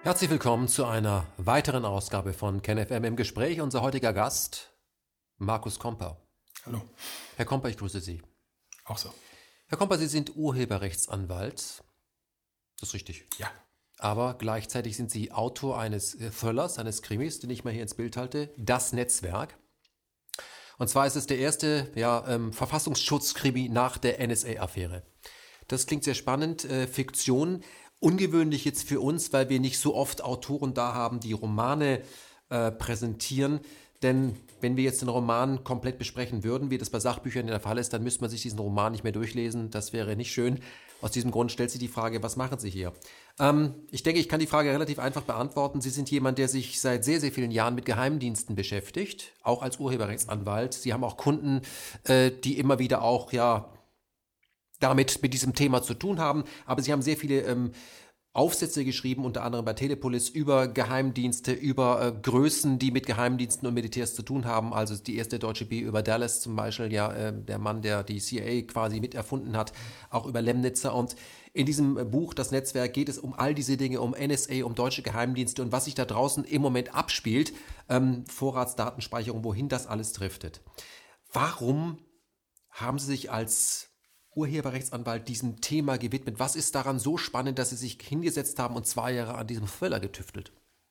Herzlich willkommen zu einer weiteren Ausgabe von KenFM im Gespräch. Unser heutiger Gast, Markus Komper. Hallo. Herr Komper, ich grüße Sie. Auch so. Herr Komper, Sie sind Urheberrechtsanwalt. Das ist richtig. Ja. Aber gleichzeitig sind Sie Autor eines Thrillers, eines Krimis, den ich mal hier ins Bild halte, Das Netzwerk. Und zwar ist es der erste Verfassungsschutzkrimi nach der NSA-Affäre. Das klingt sehr spannend. Fiktion. Ungewöhnlich jetzt für uns, weil wir nicht so oft Autoren da haben, die Romane präsentieren. Denn wenn wir jetzt den Roman komplett besprechen würden, wie das bei Sachbüchern der Fall ist, dann müsste man sich diesen Roman nicht mehr durchlesen. Das wäre nicht schön. Aus diesem Grund stellt sich die Frage, was machen Sie hier? Ich denke, ich kann die Frage relativ einfach beantworten. Sie sind jemand, der sich seit sehr, sehr vielen Jahren mit Geheimdiensten beschäftigt, auch als Urheberrechtsanwalt. Sie haben auch Kunden, die immer wieder auch mit diesem Thema zu tun haben. Aber Sie haben sehr viele Aufsätze geschrieben, unter anderem bei Telepolis, über Geheimdienste, über Größen, die mit Geheimdiensten und Militärs zu tun haben. Also die erste deutsche B über Dallas zum Beispiel, der Mann, der die CIA quasi miterfunden hat, auch über Lemnitzer. Und in diesem Buch, Das Netzwerk, geht es um all diese Dinge, um NSA, um deutsche Geheimdienste und was sich da draußen im Moment abspielt, Vorratsdatenspeicherung, wohin das alles driftet. Warum haben Sie sich als Urheberrechtsanwalt diesem Thema gewidmet? Was ist daran so spannend, dass Sie sich hingesetzt haben und 2 Jahre an diesem Thriller getüftelt?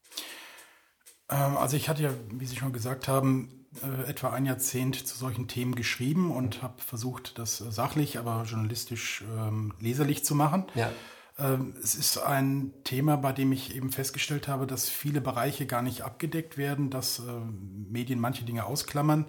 Also ich hatte ja, wie Sie schon gesagt haben, etwa ein Jahrzehnt zu solchen Themen geschrieben und habe versucht, das sachlich, aber journalistisch leserlich zu machen. Ja. Es ist ein Thema, bei dem ich eben festgestellt habe, dass viele Bereiche gar nicht abgedeckt werden, dass Medien manche Dinge ausklammern.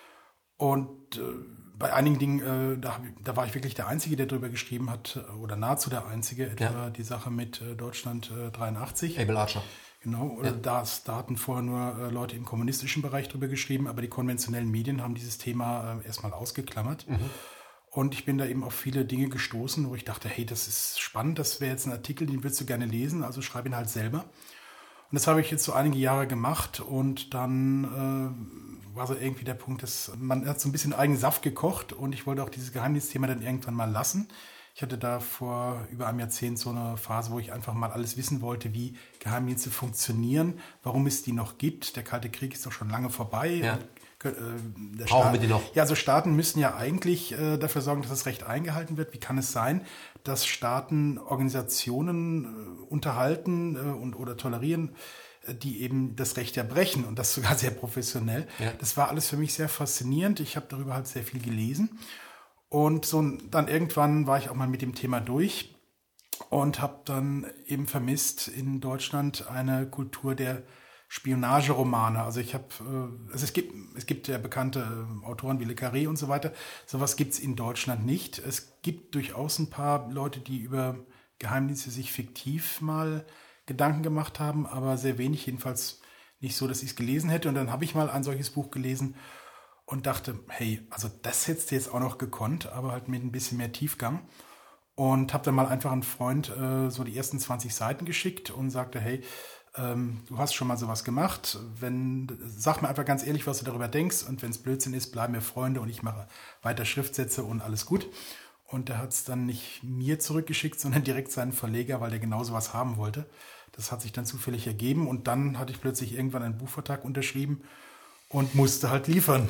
Und bei einigen Dingen, da war ich wirklich der Einzige, der darüber geschrieben hat, oder nahezu der Einzige, etwa die Sache mit Deutschland 83. Abel Archer. Genau, da hatten vorher nur Leute im kommunistischen Bereich drüber geschrieben, aber die konventionellen Medien haben dieses Thema erstmal ausgeklammert. Mhm. Und ich bin da eben auf viele Dinge gestoßen, wo ich dachte, hey, das ist spannend, das wäre jetzt ein Artikel, den willst du gerne lesen, also schreib ihn halt selber. Und das habe ich jetzt so einige Jahre gemacht und dann war so irgendwie der Punkt, dass man hat so ein bisschen eigenen Saft gekocht und ich wollte auch dieses Geheimdienstthema dann irgendwann mal lassen. Ich hatte da vor über einem Jahrzehnt so eine Phase, wo ich einfach mal alles wissen wollte, wie Geheimdienste funktionieren, warum es die noch gibt. Der Kalte Krieg ist doch schon lange vorbei. Ja. Brauchen wir die noch? Ja, also Staaten müssen ja eigentlich dafür sorgen, dass das Recht eingehalten wird. Wie kann es sein, dass Staaten Organisationen unterhalten oder tolerieren, die eben das Recht erbrechen und das sogar sehr professionell. Ja. Das war alles für mich sehr faszinierend. Ich habe darüber halt sehr viel gelesen. Und dann irgendwann war ich auch mal mit dem Thema durch und habe dann eben vermisst in Deutschland eine Kultur der Spionageromane. Also es gibt ja bekannte Autoren wie Le Carré und so weiter. Sowas gibt's in Deutschland nicht. Es gibt durchaus ein paar Leute, die über Geheimdienste sich fiktiv mal Gedanken gemacht haben, aber sehr wenig, jedenfalls nicht so, dass ich es gelesen hätte. Und dann habe ich mal ein solches Buch gelesen und dachte, hey, also das hättest du jetzt auch noch gekonnt, aber halt mit ein bisschen mehr Tiefgang. Und habe dann mal einfach einen Freund so die ersten 20 Seiten geschickt und sagte, hey, du hast schon mal sowas gemacht. Sag mir einfach ganz ehrlich, was du darüber denkst. Und wenn es Blödsinn ist, bleiben wir Freunde und ich mache weiter Schriftsätze und alles gut. Und der hat es dann nicht mir zurückgeschickt, sondern direkt seinen Verleger, weil der genau sowas haben wollte. Das hat sich dann zufällig ergeben und dann hatte ich plötzlich irgendwann einen Buchvertrag unterschrieben und musste halt liefern.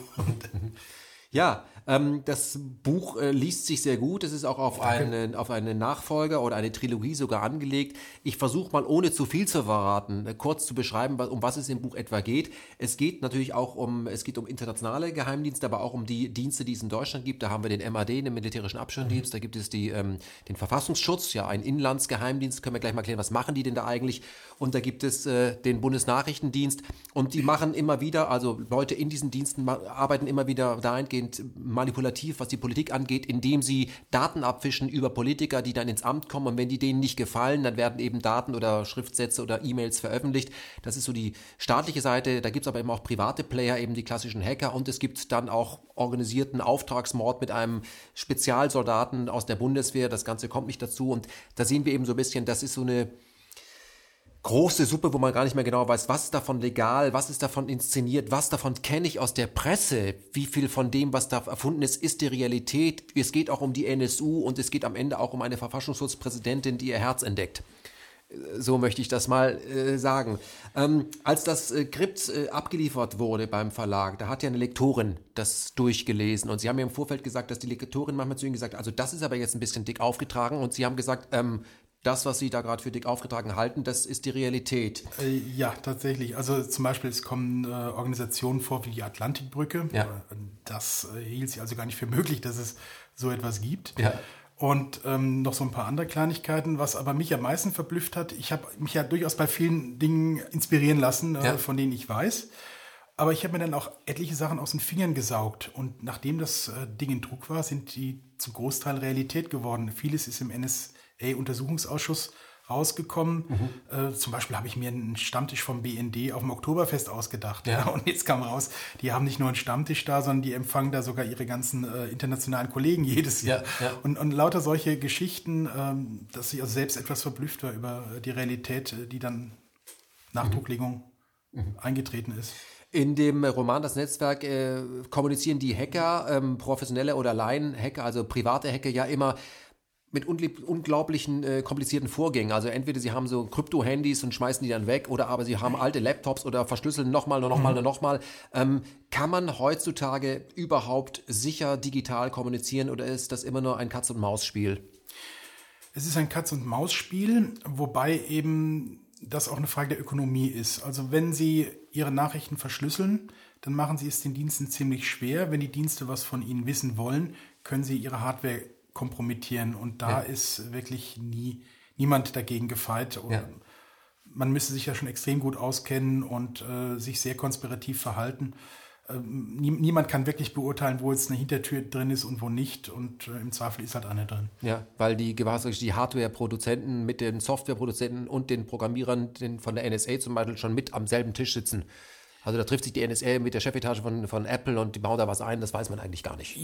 Ja, das Buch liest sich sehr gut. Es ist auch auf einen Nachfolger oder eine Trilogie sogar angelegt. Ich versuche mal, ohne zu viel zu verraten, kurz zu beschreiben, um was es im Buch etwa geht. Es geht natürlich auch um internationale Geheimdienste, aber auch um die Dienste, die es in Deutschland gibt. Da haben wir den MAD, den militärischen Abschirmdienst. Da gibt es den Verfassungsschutz, ja, ein Inlandsgeheimdienst. Können wir gleich mal klären, was machen die denn da eigentlich? Und da gibt es den Bundesnachrichtendienst. Und die machen immer wieder, also Leute in diesen Diensten arbeiten immer wieder dahingehend manipulativ, was die Politik angeht, indem sie Daten abfischen über Politiker, die dann ins Amt kommen, und wenn die denen nicht gefallen, dann werden eben Daten oder Schriftsätze oder E-Mails veröffentlicht. Das ist so die staatliche Seite. Da gibt es aber eben auch private Player, eben die klassischen Hacker, und es gibt dann auch organisierten Auftragsmord mit einem Spezialsoldaten aus der Bundeswehr. Das Ganze kommt nicht dazu, und da sehen wir eben so ein bisschen, das ist so eine große Suppe, wo man gar nicht mehr genau weiß, was ist davon legal, was ist davon inszeniert, was davon kenne ich aus der Presse, wie viel von dem, was da erfunden ist die Realität. Es geht auch um die NSU und es geht am Ende auch um eine Verfassungsschutzpräsidentin, die ihr Herz entdeckt. So möchte ich das mal sagen. Als das Skript abgeliefert wurde beim Verlag, da hat ja eine Lektorin das durchgelesen und Sie haben mir im Vorfeld gesagt, dass die Lektorin manchmal zu Ihnen gesagt hat, also das ist aber jetzt ein bisschen dick aufgetragen und Sie haben gesagt, das, was Sie da gerade für dick aufgetragen halten, das ist die Realität. Ja, tatsächlich. Also zum Beispiel, es kommen Organisationen vor wie die Atlantikbrücke. Ja. Das hielt sie also gar nicht für möglich, dass es so etwas gibt. Ja. Und noch so ein paar andere Kleinigkeiten, was aber mich am meisten verblüfft hat. Ich habe mich ja durchaus bei vielen Dingen inspirieren lassen, von denen ich weiß. Aber ich habe mir dann auch etliche Sachen aus den Fingern gesaugt. Und nachdem das Ding in Druck war, sind die zum Großteil Realität geworden. Vieles ist im NSA-Untersuchungsausschuss rausgekommen. Zum Beispiel habe ich mir einen Stammtisch vom BND auf dem Oktoberfest ausgedacht. Ja. Und jetzt kam raus, die haben nicht nur einen Stammtisch da, sondern die empfangen da sogar ihre ganzen internationalen Kollegen jedes Jahr. Ja. Und lauter solche Geschichten, dass ich also selbst etwas verblüfft war über die Realität, die dann nach Drucklegung eingetreten ist. In dem Roman Das Netzwerk kommunizieren die Hacker, professionelle oder Laien-Hacker, also private Hacker, ja immer mit unglaublichen komplizierten Vorgängen. Also entweder sie haben so Krypto-Handys und schmeißen die dann weg oder aber sie haben alte Laptops oder verschlüsseln nochmal. Kann man heutzutage überhaupt sicher digital kommunizieren oder ist das immer nur ein Katz-und-Maus-Spiel? Es ist ein Katz-und-Maus-Spiel, wobei eben das auch eine Frage der Ökonomie ist. Also wenn Sie Ihre Nachrichten verschlüsseln, dann machen Sie es den Diensten ziemlich schwer. Wenn die Dienste was von Ihnen wissen wollen, können Sie Ihre Hardware kompromittieren und da ist wirklich niemand dagegen gefeit. Und man müsste sich ja schon extrem gut auskennen und sich sehr konspirativ verhalten. Niemand kann wirklich beurteilen, wo jetzt eine Hintertür drin ist und wo nicht und im Zweifel ist halt eine drin. Ja, weil die Hardware-Produzenten mit den Software-Produzenten und den Programmierern von der NSA zum Beispiel schon mit am selben Tisch sitzen. Also da trifft sich die NSA mit der Chefetage von Apple und die bauen da was ein, das weiß man eigentlich gar nicht.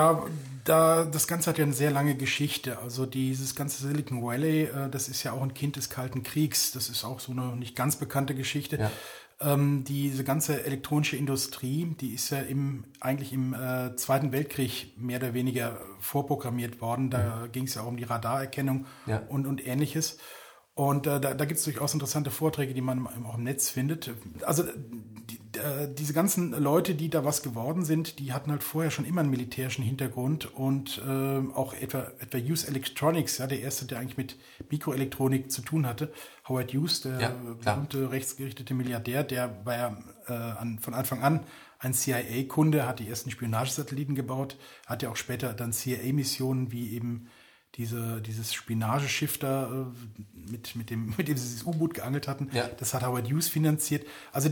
Das Ganze hat ja eine sehr lange Geschichte. Also dieses ganze Silicon Valley, das ist ja auch ein Kind des Kalten Kriegs. Das ist auch so eine nicht ganz bekannte Geschichte. Ja. Diese ganze elektronische Industrie, die ist ja eigentlich im Zweiten Weltkrieg mehr oder weniger vorprogrammiert worden. Da ging es ja auch um die Radarerkennung und Ähnliches. Und da gibt es durchaus interessante Vorträge, die man auch im Netz findet. Also diese ganzen Leute, die da was geworden sind, die hatten halt vorher schon immer einen militärischen Hintergrund und auch etwa Hughes Electronics, der erste, der eigentlich mit Mikroelektronik zu tun hatte. Howard Hughes, der berühmte rechtsgerichtete Milliardär, der war ja von Anfang an ein CIA-Kunde, hat die ersten Spionagesatelliten gebaut, hat ja auch später dann CIA-Missionen wie eben dieses Spionageschiff da, mit dem sie dieses U-Boot geangelt hatten, das hat Howard Hughes finanziert. Also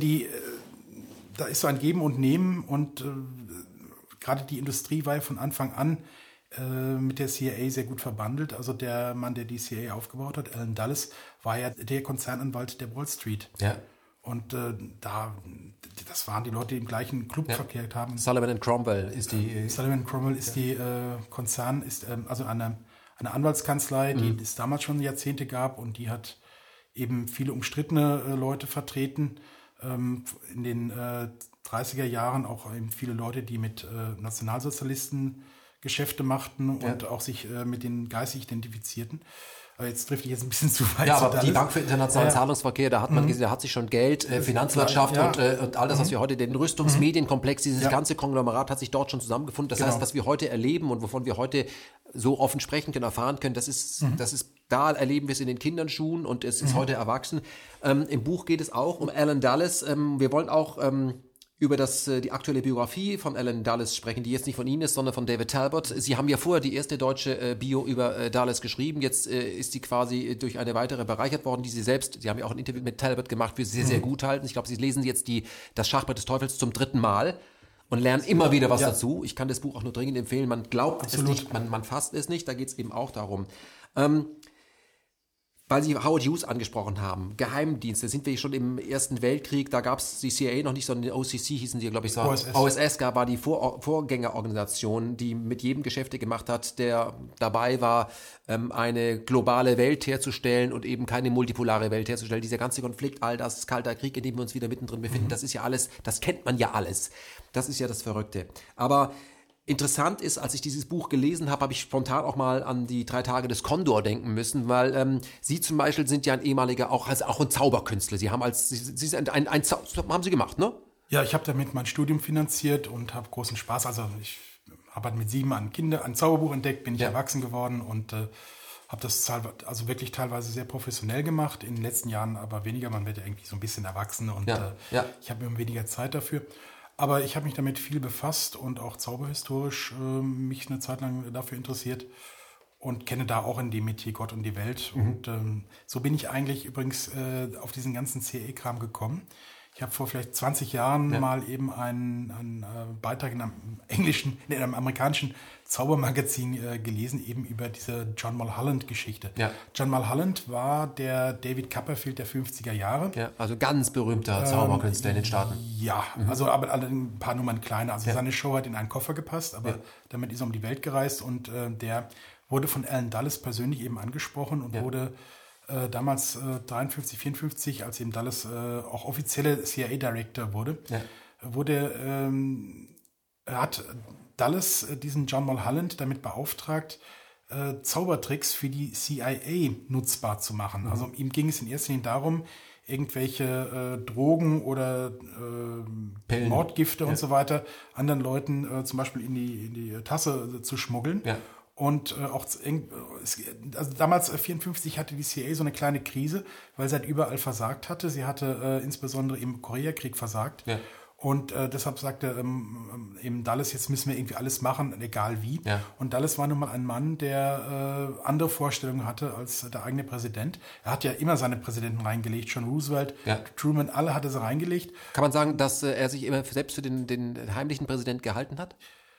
da ist so ein Geben und Nehmen und gerade die Industrie war ja von Anfang an mit der CIA sehr gut verbandelt. Also der Mann, der die CIA aufgebaut hat, Alan Dulles, war ja der Konzernanwalt der Wall Street. Ja. Und das waren die Leute, die im gleichen Club verkehrt haben. Sullivan & Cromwell ist die... Sullivan & Cromwell ist die Konzern, ist also eine Anwaltskanzlei, die es damals schon Jahrzehnte gab und die hat eben viele umstrittene Leute vertreten. In den 30er Jahren auch eben viele Leute, die mit Nationalsozialisten Geschäfte machten und auch sich mit denen geistig identifizierten. Aber jetzt trifft ich jetzt ein bisschen zu weit. Ja, aber die Bank für internationalen Zahlungsverkehr, da hat man gesehen, da hat sich schon Geld, Finanzwirtschaft und all das, was wir heute, den Rüstungsmedienkomplex, dieses ganze Konglomerat hat sich dort schon zusammengefunden. Das heißt, was wir heute erleben und wovon wir heute so offen sprechen können, erfahren können, das ist, da erleben wir es in den Kinderschuhen und es ist heute erwachsen. Im Buch geht es auch um Alan Dulles. Wir wollen auch über die aktuelle Biografie von Alan Dulles sprechen, die jetzt nicht von Ihnen ist, sondern von David Talbot. Sie haben ja vorher die erste deutsche Bio über Dulles geschrieben. Jetzt ist sie quasi durch eine weitere bereichert worden, Sie haben ja auch ein Interview mit Talbot gemacht, für Sie sehr, sehr gut halten. Ich glaube, Sie lesen jetzt das Schachbrett des Teufels zum 3. Mal und lernen immer wieder was dazu. Ich kann das Buch auch nur dringend empfehlen. Man glaubt es nicht, man fasst es nicht. Da geht es eben auch darum. Weil Sie Howard Hughes angesprochen haben, Geheimdienste, sind wir schon im Ersten Weltkrieg, da gab es die CIA noch nicht, sondern die OCC hießen die, glaube ich, so. OSS war die Vorgängerorganisation, die mit jedem Geschäfte gemacht hat, der dabei war, eine globale Welt herzustellen und eben keine multipolare Welt herzustellen. Dieser ganze Konflikt, all das, Kalter Krieg, in dem wir uns wieder mittendrin befinden, das ist ja alles, das kennt man ja alles. Das ist ja das Verrückte. Aber Interessant ist, als ich dieses Buch gelesen habe, habe ich spontan auch mal an die 3 Tage des Kondor denken müssen, weil Sie zum Beispiel sind ja ein ehemaliger, auch ein Zauberkünstler. Sie haben Sie sind haben Sie gemacht, ne? Ja, ich habe damit mein Studium finanziert und habe großen Spaß. Also ich habe halt mit 7 ein Zauberbuch entdeckt, bin ich erwachsen geworden und habe das also wirklich teilweise sehr professionell gemacht. In den letzten Jahren aber weniger. Man wird ja irgendwie so ein bisschen erwachsen und ich habe immer weniger Zeit dafür. Aber ich habe mich damit viel befasst und auch zauberhistorisch mich eine Zeit lang dafür interessiert und kenne da auch in dem Metier Gott und die Welt. Und so bin ich eigentlich übrigens auf diesen ganzen CAE-Kram gekommen. Ich habe vor vielleicht 20 Jahren mal eben einen Beitrag in einem amerikanischen Zaubermagazin gelesen, eben über diese John Mulholland-Geschichte. Ja. John Mulholland war der David Copperfield der 50er Jahre. Ja, also ganz berühmter Zauberkünstler in den Staaten. Ja, also aber ein paar Nummern kleiner. Also seine Show hat in einen Koffer gepasst, aber damit ist er um die Welt gereist und der wurde von Alan Dulles persönlich eben angesprochen und wurde damals 53, 54, als eben Dulles auch offizielle CIA-Director wurde, hat Dulles diesen John Mulholland damit beauftragt, Zaubertricks für die CIA nutzbar zu machen. Also ihm ging es in erster Linie darum, irgendwelche Drogen oder Mordgifte und so weiter anderen Leuten zum Beispiel in die Tasse zu schmuggeln. Ja. Und also damals 54 hatte die CIA so eine kleine Krise, weil sie halt überall versagt hatte. Sie hatte insbesondere im Koreakrieg versagt. Ja. Und deshalb sagte eben Dulles, jetzt müssen wir irgendwie alles machen, egal wie. Ja. Und Dulles war nun mal ein Mann, der andere Vorstellungen hatte als der eigene Präsident. Er hat ja immer seine Präsidenten reingelegt, schon Roosevelt, Truman, alle hatte sie reingelegt. Kann man sagen, dass er sich immer selbst für den heimlichen Präsident gehalten hat?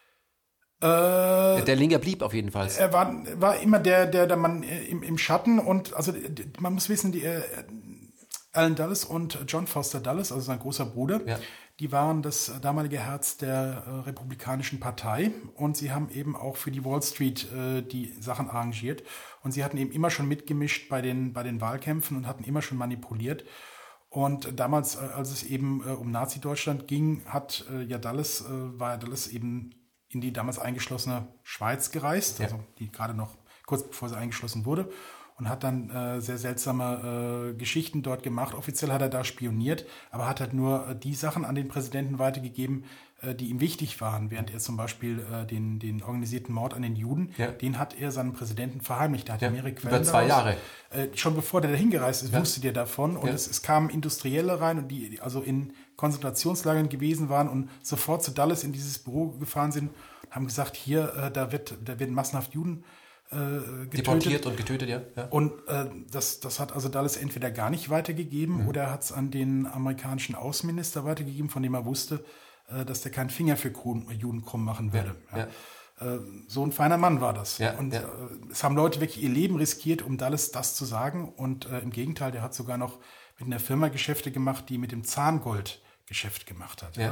Der Linker blieb auf jeden Fall. Er war immer der Mann im Schatten und also man muss wissen, Alan Dulles und John Foster Dulles, also sein großer Bruder, die waren das damalige Herz der Republikanischen Partei und sie haben eben auch für die Wall Street die Sachen arrangiert und sie hatten eben immer schon mitgemischt bei den Wahlkämpfen und hatten immer schon manipuliert. Und damals, als es eben um Nazi-Deutschland ging, war Dulles eben in die damals eingeschlossene Schweiz gereist, also die gerade noch kurz bevor sie eingeschlossen wurde und hat dann sehr seltsame Geschichten dort gemacht. Offiziell hat er da spioniert, aber hat halt nur die Sachen an den Präsidenten weitergegeben, die ihm wichtig waren, während er zum Beispiel den organisierten Mord an den Juden, den hat er seinen Präsidenten verheimlicht. Da hat er mehrere Quellen über 2 Jahre. Schon bevor der dahin gereist ist, wusste der davon und es kamen Industrielle rein und die also in Konzentrationslagern gewesen waren und sofort zu Dulles in dieses Büro gefahren sind und haben gesagt, hier, da werden massenhaft Juden getötet. Deportiert und getötet, ja. Und das hat also Dulles entweder gar nicht weitergegeben oder hat es an den amerikanischen Außenminister weitergegeben, von dem er wusste, dass der keinen Finger für Juden krumm machen würde. So ein feiner Mann war das. Und es haben Leute wirklich ihr Leben riskiert, um Dulles das zu sagen. Und im Gegenteil, der hat sogar noch mit einer Firma Geschäfte gemacht, die mit dem Zahngold Geschäft gemacht hat.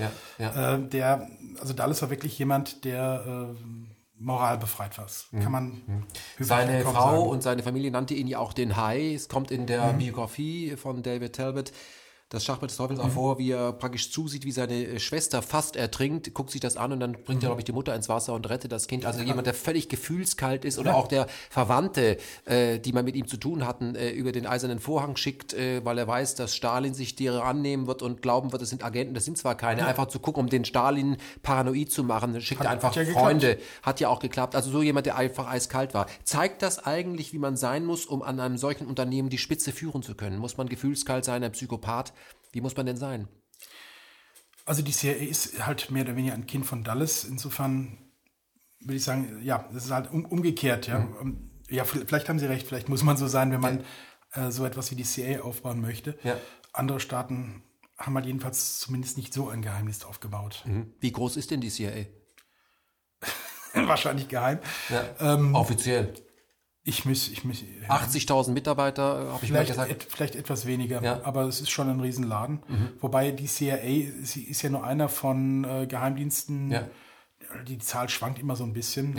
Also Dulles war wirklich jemand, der moralbefreit war. Kann man seine Frau sagen. Und seine Familie nannte ihn ja auch den Hai. Es kommt in der Biografie von David Talbot das Schachbrett des Teufels auch vor, wie er praktisch zusieht, wie seine Schwester fast ertrinkt, guckt sich das an und dann bringt er, glaube ich, die Mutter ins Wasser und rettet das Kind. Also jemand, der völlig gefühlskalt ist oder auch der Verwandte, die man mit ihm zu tun hatten, über den eisernen Vorhang schickt, weil er weiß, dass Stalin sich derer annehmen wird und glauben wird, das sind Agenten, das sind zwar keine, einfach zu gucken, um den Stalin paranoid zu machen, schickt er einfach Freunde. Hat ja auch geklappt. Also so jemand, der einfach eiskalt war. Zeigt das eigentlich, wie man sein muss, um an einem solchen Unternehmen die Spitze führen zu können? Muss man gefühlskalt sein, ein Psychopath? Wie muss man denn sein? Also die CIA ist halt mehr oder weniger ein Kind von Dulles. Insofern würde ich sagen, ja, das ist halt umgekehrt. Ja, ja, vielleicht haben Sie recht, vielleicht muss man so sein, wenn man so etwas wie die CIA aufbauen möchte. Ja. Andere Staaten haben halt jedenfalls zumindest nicht so ein Geheimnis aufgebaut. Wie groß ist denn die CIA? Wahrscheinlich geheim. Ja. Offiziell. Ich 80.000 Mitarbeiter, habe ich mal gesagt. Vielleicht etwas weniger, aber es ist schon ein Riesenladen. Wobei die CIA, sie ist ja nur einer von Geheimdiensten, die Zahl schwankt immer so ein bisschen.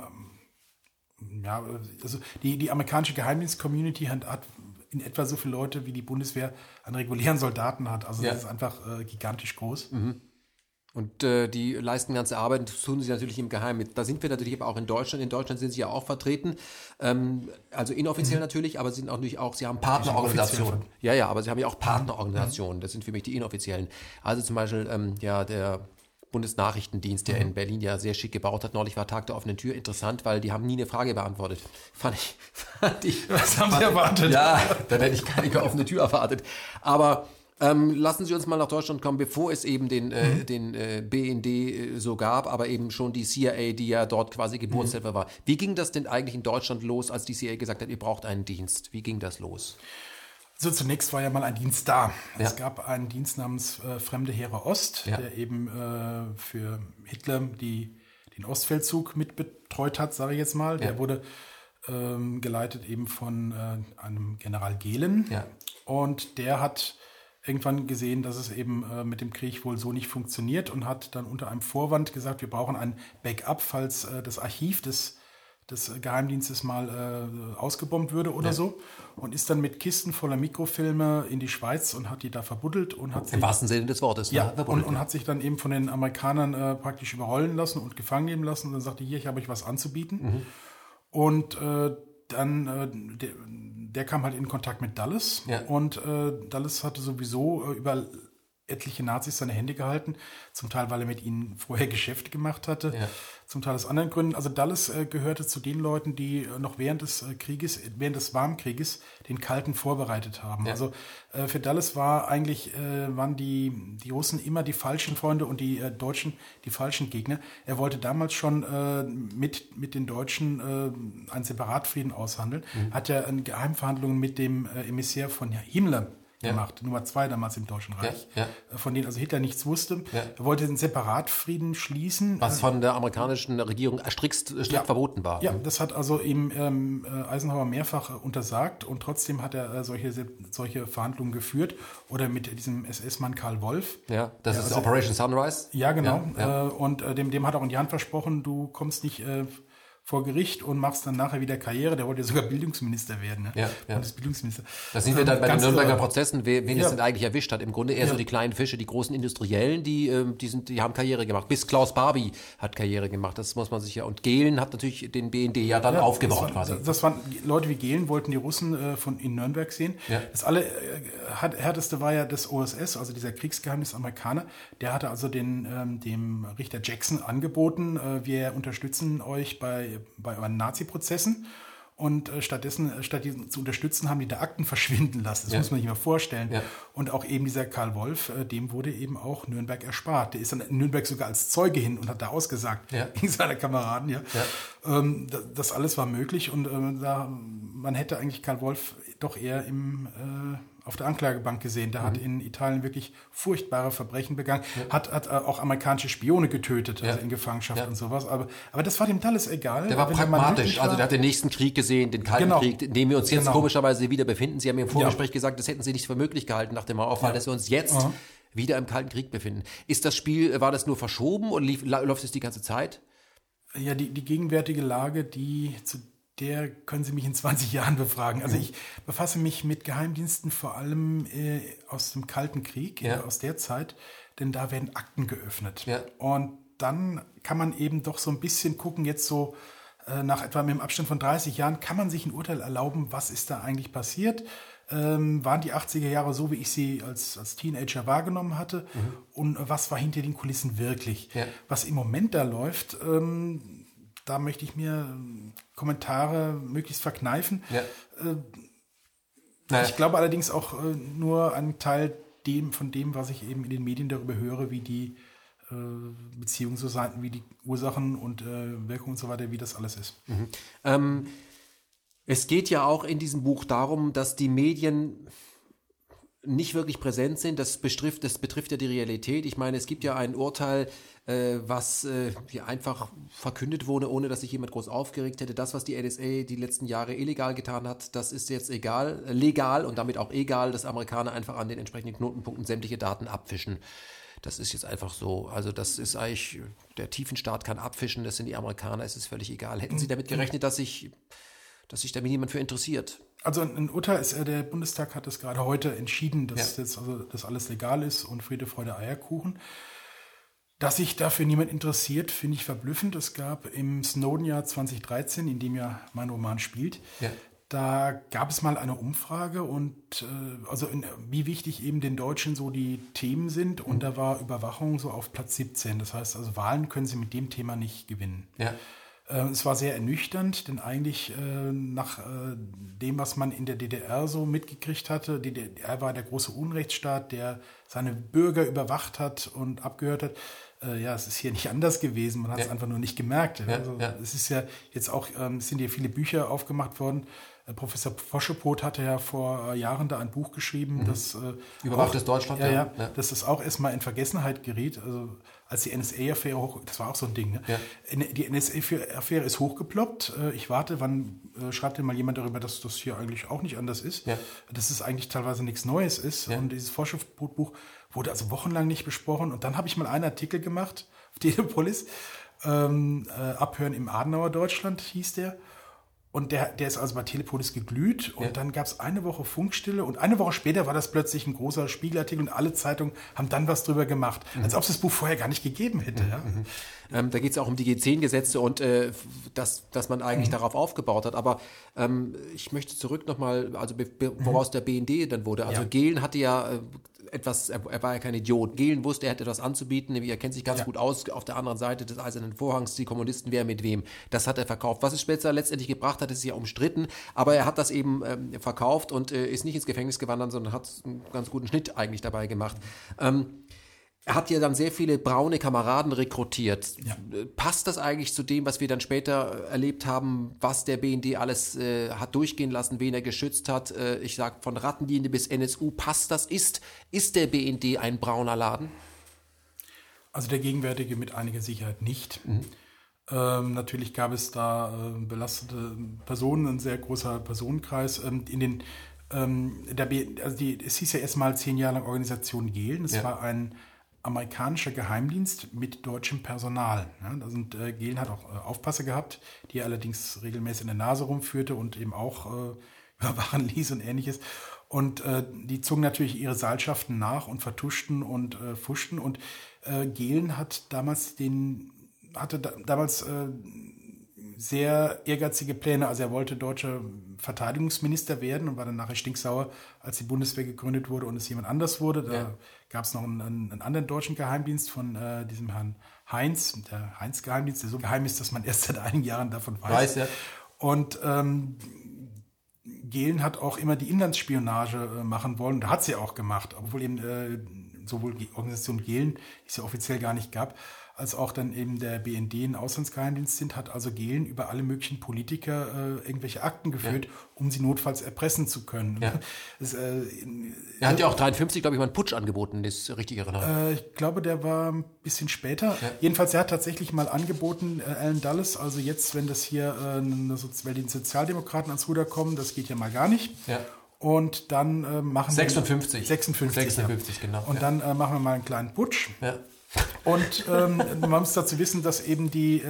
Also die amerikanische Geheimdienst-Community hat in etwa so viele Leute, wie die Bundeswehr an regulären Soldaten hat. Also das ist einfach gigantisch groß. Und die leisten ganze Arbeit und das tun sie natürlich im Geheimen. Da sind wir natürlich aber auch in Deutschland. In Deutschland sind sie ja auch vertreten. Also inoffiziell natürlich, aber sie sind auch natürlich auch, sie haben Partnerorganisationen. Ja, aber sie haben ja auch Partnerorganisationen. Das sind für mich die inoffiziellen. Also zum Beispiel der Bundesnachrichtendienst, der in Berlin ja sehr schick gebaut hat. Neulich war Tag der offenen Tür. Interessant, weil die haben nie eine Frage beantwortet. Fand ich. Was haben Sie erwartet? Ja, dann hätte ich keine offene Tür erwartet. Aber lassen Sie uns mal nach Deutschland kommen, bevor es eben den BND so gab, aber eben schon die CIA, die ja dort quasi Geburtshelfer war. Wie ging das denn eigentlich in Deutschland los, als die CIA gesagt hat, ihr braucht einen Dienst? Wie ging das los? Also zunächst war ja mal ein Dienst da. Ja. Es gab einen Dienst namens Fremde Heere Ost, der eben für Hitler den Ostfeldzug mitbetreut hat, sage ich jetzt mal. Der wurde geleitet eben von einem General Gehlen. Ja. Und der hat irgendwann gesehen, dass es eben mit dem Krieg wohl so nicht funktioniert und hat dann unter einem Vorwand gesagt, wir brauchen ein Backup, falls das Archiv des Geheimdienstes mal ausgebombt würde oder so, und ist dann mit Kisten voller Mikrofilme in die Schweiz und hat die da verbuddelt und hat im wahrsten Sinne des Wortes. Ja, und hat sich dann eben von den Amerikanern praktisch überrollen lassen und gefangen nehmen lassen und dann sagte, hier, ich habe euch was anzubieten. Und dann der kam halt in Kontakt mit Dulles und Dulles hatte sowieso über etliche Nazis seine Hände gehalten, zum Teil, weil er mit ihnen vorher Geschäfte gemacht hatte, zum Teil aus anderen Gründen. Also Dulles gehörte zu den Leuten, die noch während des Warmen Krieges, den Kalten vorbereitet haben. Ja. Also für Dulles waren die Russen immer die falschen Freunde und die Deutschen die falschen Gegner. Er wollte damals schon mit den Deutschen einen Separatfrieden aushandeln, hat ja Geheimverhandlungen mit dem Emissär von Himmler gemacht, Nummer 2 damals im Deutschen Reich, von denen also Hitler nichts wusste. Ja. Er wollte einen Separatfrieden schließen. Was von der amerikanischen Regierung strikt verboten war. Ja, das hat also ihm Eisenhower mehrfach untersagt und trotzdem hat er solche Verhandlungen geführt. Oder mit diesem SS-Mann Karl Wolf. Ja, das ist Operation Sunrise. Ja, genau. Ja. Und dem hat er auch in die Hand versprochen, du kommst nicht vor Gericht und machst dann nachher wieder Karriere. Der wollte ja sogar Bildungsminister werden. Ne? Ja. Bildungsminister. Da sind wir dann bei den Nürnberger Prozessen, wen es denn eigentlich erwischt hat. Im Grunde eher so die kleinen Fische, die großen Industriellen, die haben Karriere gemacht. Bis Klaus Barbie hat Karriere gemacht. Das muss man sich ja. Und Gehlen hat natürlich den BND dann aufgebaut quasi. Das waren Leute wie Gehlen, wollten die Russen in Nürnberg sehen. Ja. Das härteste war ja das OSS, also dieser Kriegsgeheimnis-Amerikaner. Der hatte also dem Richter Jackson angeboten, wir unterstützen euch bei euren Nazi-Prozessen. Und statt die zu unterstützen, haben die da Akten verschwinden lassen. Das muss man sich mal vorstellen. Ja. Und auch eben dieser Karl Wolf, dem wurde eben auch Nürnberg erspart. Der ist dann in Nürnberg sogar als Zeuge hin und hat da ausgesagt gegen seine Kameraden. Ja. Ja. Das alles war möglich und man hätte eigentlich Karl Wolf doch eher auf der Anklagebank gesehen. Der hat in Italien wirklich furchtbare Verbrechen begangen, hat auch amerikanische Spione getötet, also in Gefangenschaft und sowas. Aber das war dem Dulles egal. Der war pragmatisch, also der hat den nächsten Krieg gesehen, den Kalten Krieg, in dem wir uns jetzt komischerweise wieder befinden. Sie haben mir im Vorgespräch gesagt, das hätten Sie nicht für möglich gehalten nach dem Mauerfall, dass wir uns jetzt wieder im Kalten Krieg befinden. War das nur verschoben oder läuft es die ganze Zeit? Ja, die gegenwärtige Lage, zu der können Sie mich in 20 Jahren befragen. Also ich befasse mich mit Geheimdiensten vor allem aus dem Kalten Krieg, aus der Zeit, denn da werden Akten geöffnet. Ja. Und dann kann man eben doch so ein bisschen gucken, jetzt so nach etwa mit dem Abstand von 30 Jahren, kann man sich ein Urteil erlauben, was ist da eigentlich passiert? Waren die 80er Jahre so, wie ich sie als Teenager wahrgenommen hatte? Und was war hinter den Kulissen wirklich? Ja. Was im Moment da läuft, da möchte ich mir Kommentare möglichst verkneifen. Ja. Ich glaube allerdings auch nur einen Teil von dem, was ich eben in den Medien darüber höre, wie die Beziehungen so sein, wie die Ursachen und Wirkungen und so weiter, wie das alles ist. Es geht ja auch in diesem Buch darum, dass die Medien nicht wirklich präsent sind. Das betrifft ja die Realität. Ich meine, es gibt ja ein Urteil, was hier einfach verkündet wurde, ohne dass sich jemand groß aufgeregt hätte. Das, was die NSA die letzten Jahre illegal getan hat, das ist jetzt legal und damit auch egal, dass Amerikaner einfach an den entsprechenden Knotenpunkten sämtliche Daten abfischen. Das ist jetzt einfach so. Also das ist eigentlich, der Tiefenstaat kann abfischen, das sind die Amerikaner, es ist völlig egal. Hätten Sie damit gerechnet, dass sich damit jemand für interessiert? Also ein Urteil der Bundestag hat es gerade heute entschieden, dass das alles legal ist und Friede, Freude, Eierkuchen. Dass sich dafür niemand interessiert, finde ich verblüffend. Es gab im Snowden-Jahr 2013, in dem ja mein Roman spielt, da gab es mal eine Umfrage und wie wichtig eben den Deutschen so die Themen sind. Und da war Überwachung so auf Platz 17. Das heißt, also Wahlen können sie mit dem Thema nicht gewinnen. Ja. Es war sehr ernüchternd, denn eigentlich nach dem, was man in der DDR so mitgekriegt hatte, die DDR war der große Unrechtsstaat, der seine Bürger überwacht hat und abgehört hat. Es ist hier nicht anders gewesen, man hat es einfach nur nicht gemerkt. Es ist ja jetzt auch, es sind hier viele Bücher aufgemacht worden. Professor Foschepot hatte ja vor Jahren da ein Buch geschrieben, das Überwachtes Deutschland. Dass das auch erstmal in Vergessenheit geriet. Also als die NSA-Affäre das war auch so ein Ding. Ne? Ja. Die NSA-Affäre ist hochgeploppt. Ich warte, wann schreibt denn mal jemand darüber, dass das hier eigentlich auch nicht anders ist, dass es eigentlich teilweise nichts Neues ist. Ja. Und dieses Foschepot-Buch wurde also wochenlang nicht besprochen. Und dann habe ich mal einen Artikel gemacht auf Telepolis, Abhören im Adenauer Deutschland hieß der. Und der ist also bei Telepolis geglüht und dann gab es eine Woche Funkstille und eine Woche später war das plötzlich ein großer Spiegelartikel und alle Zeitungen haben dann was drüber gemacht, als ob es das Buch vorher gar nicht gegeben hätte. Ja. Da geht es auch um die G10-Gesetze und dass man eigentlich darauf aufgebaut hat. Aber ich möchte zurück nochmal, also woraus der BND dann wurde. Also Gehlen hatte ja er war ja kein Idiot. Gehlen wusste, er hätte etwas anzubieten, nämlich er kennt sich ganz gut aus auf der anderen Seite des Eisernen Vorhangs, die Kommunisten, wer mit wem. Das hat er verkauft. Was es später letztendlich gebracht hat, ist ja umstritten, aber er hat das eben verkauft und ist nicht ins Gefängnis gewandert, sondern hat einen ganz guten Schnitt eigentlich dabei gemacht. Er hat ja dann sehr viele braune Kameraden rekrutiert. Ja. Passt das eigentlich zu dem, was wir dann später erlebt haben, was der BND alles hat durchgehen lassen, wen er geschützt hat? Ich sage von Rattendienste bis NSU. Passt das? Ist der BND ein brauner Laden? Also der gegenwärtige mit einiger Sicherheit nicht. Natürlich gab es da belastete Personen, ein sehr großer Personenkreis. Es hieß ja erstmal 10 Jahre lang Organisation Gehlen. Es war ein amerikanischer Geheimdienst mit deutschem Personal. Ja, Gehlen hat auch Aufpasser gehabt, die er allerdings regelmäßig in der Nase rumführte und eben auch überwachen ließ und Ähnliches. Und die zogen natürlich ihre Seilschaften nach und vertuschten und fuschten. Und Gehlen hat damals sehr ehrgeizige Pläne. Also er wollte deutscher Verteidigungsminister werden und war dann nachher stinksauer, als die Bundeswehr gegründet wurde und es jemand anders wurde. Da gab es noch einen anderen deutschen Geheimdienst von diesem Herrn Heinz, der Heinz-Geheimdienst, der so geheim ist, dass man erst seit einigen Jahren davon weiß. Und Gehlen hat auch immer die Inlandsspionage machen wollen. Da hat sie auch gemacht, obwohl eben sowohl die Organisation Gehlen, die es ja offiziell gar nicht gab, als auch dann eben der BND ein Auslandsgeheimdienst sind, hat also Gehlen über alle möglichen Politiker irgendwelche Akten geführt, um sie notfalls erpressen zu können. Ja. Er hat ja auch 1953, glaube ich, mal einen Putsch angeboten, das ist richtig erinnert. Ich glaube, der war ein bisschen später. Ja. Jedenfalls, er hat tatsächlich mal angeboten, Alan Dulles, also jetzt, wenn das hier, weil die Sozialdemokraten ans Ruder kommen, das geht ja mal gar nicht. Ja. Und dann machen 56, genau. Und dann machen wir mal einen kleinen Putsch. Ja. Und man muss dazu wissen, dass eben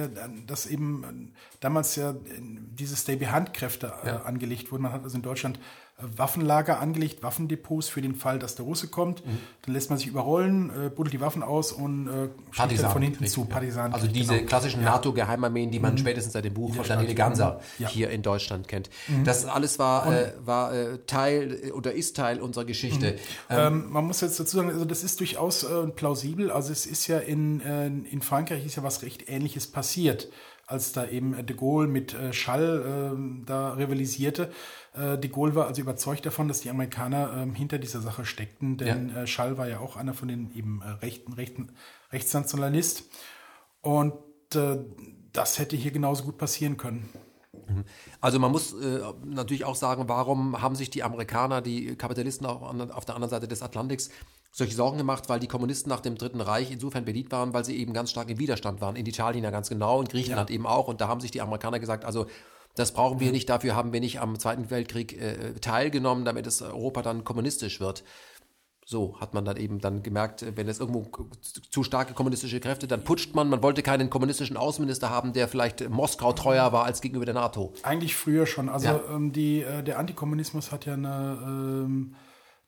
damals ja diese Stay-Behind-Kräfte angelegt wurden. Man hat also in Deutschland Waffenlager angelegt, Waffendepots für den Fall, dass der Russe kommt. Dann lässt man sich überrollen, buddelt die Waffen aus und schießt dann von hinten zu. Partisanen. Also diese klassischen NATO-Geheimarmeen, die man spätestens seit dem Buch von Daniele Ganser hier in Deutschland kennt. Das alles war Teil oder ist Teil unserer Geschichte. Man muss jetzt dazu sagen, also das ist durchaus plausibel. Also es ist ja in Frankreich ist ja was recht Ähnliches passiert, als da eben de Gaulle mit Schall da rivalisierte. De Gaulle war also überzeugt davon, dass die Amerikaner hinter dieser Sache steckten, denn Schall war ja auch einer von den eben Rechtsnationalist. Und das hätte hier genauso gut passieren können. Also man muss natürlich auch sagen, warum haben sich die Amerikaner, die Kapitalisten auch auf der anderen Seite des Atlantiks solche Sorgen gemacht, weil die Kommunisten nach dem Dritten Reich insofern beliebt waren, weil sie eben ganz stark im Widerstand waren. In Italien ja ganz genau, in Griechenland eben auch. Und da haben sich die Amerikaner gesagt, also das brauchen wir nicht, dafür haben wir nicht am Zweiten Weltkrieg teilgenommen, damit es Europa dann kommunistisch wird. So hat man dann eben dann gemerkt, wenn es irgendwo zu starke kommunistische Kräfte, dann putscht man. Man wollte keinen kommunistischen Außenminister haben, der vielleicht Moskau treuer war als gegenüber der NATO. Eigentlich früher schon. Also der Antikommunismus hat ja eine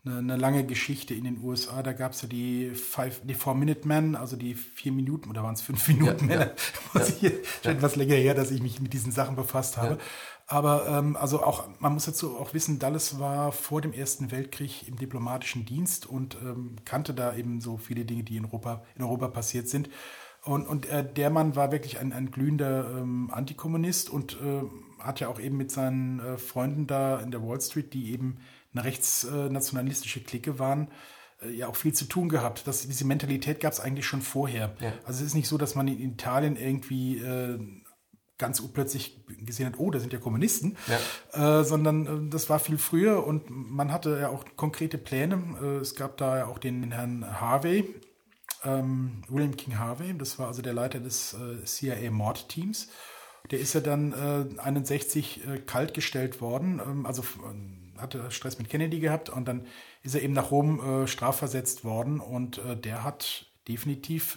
eine lange Geschichte in den USA. Da gab es ja die 4-Minute-Men, also die 4 Minuten, oder waren es 5 Minuten Männer? Schon etwas länger her, dass ich mich mit diesen Sachen befasst habe. Ja. Aber also auch, man muss dazu auch wissen, Dulles war vor dem Ersten Weltkrieg im diplomatischen Dienst und kannte da eben so viele Dinge, die in Europa passiert sind. Und der Mann war wirklich ein glühender Antikommunist und hat ja auch eben mit seinen Freunden da in der Wall Street, die eben eine rechtsnationalistische Clique waren, ja auch viel zu tun gehabt. Diese Mentalität gab es eigentlich schon vorher. Ja. Also es ist nicht so, dass man in Italien irgendwie ganz urplötzlich gesehen hat, oh, da sind ja Kommunisten, sondern das war viel früher und man hatte ja auch konkrete Pläne. Es gab da ja auch den Herrn Harvey, William King Harvey, das war also der Leiter des CIA-Mordteams. Der ist ja dann 61 kaltgestellt worden, hatte Stress mit Kennedy gehabt und dann ist er eben nach Rom strafversetzt worden und der hat definitiv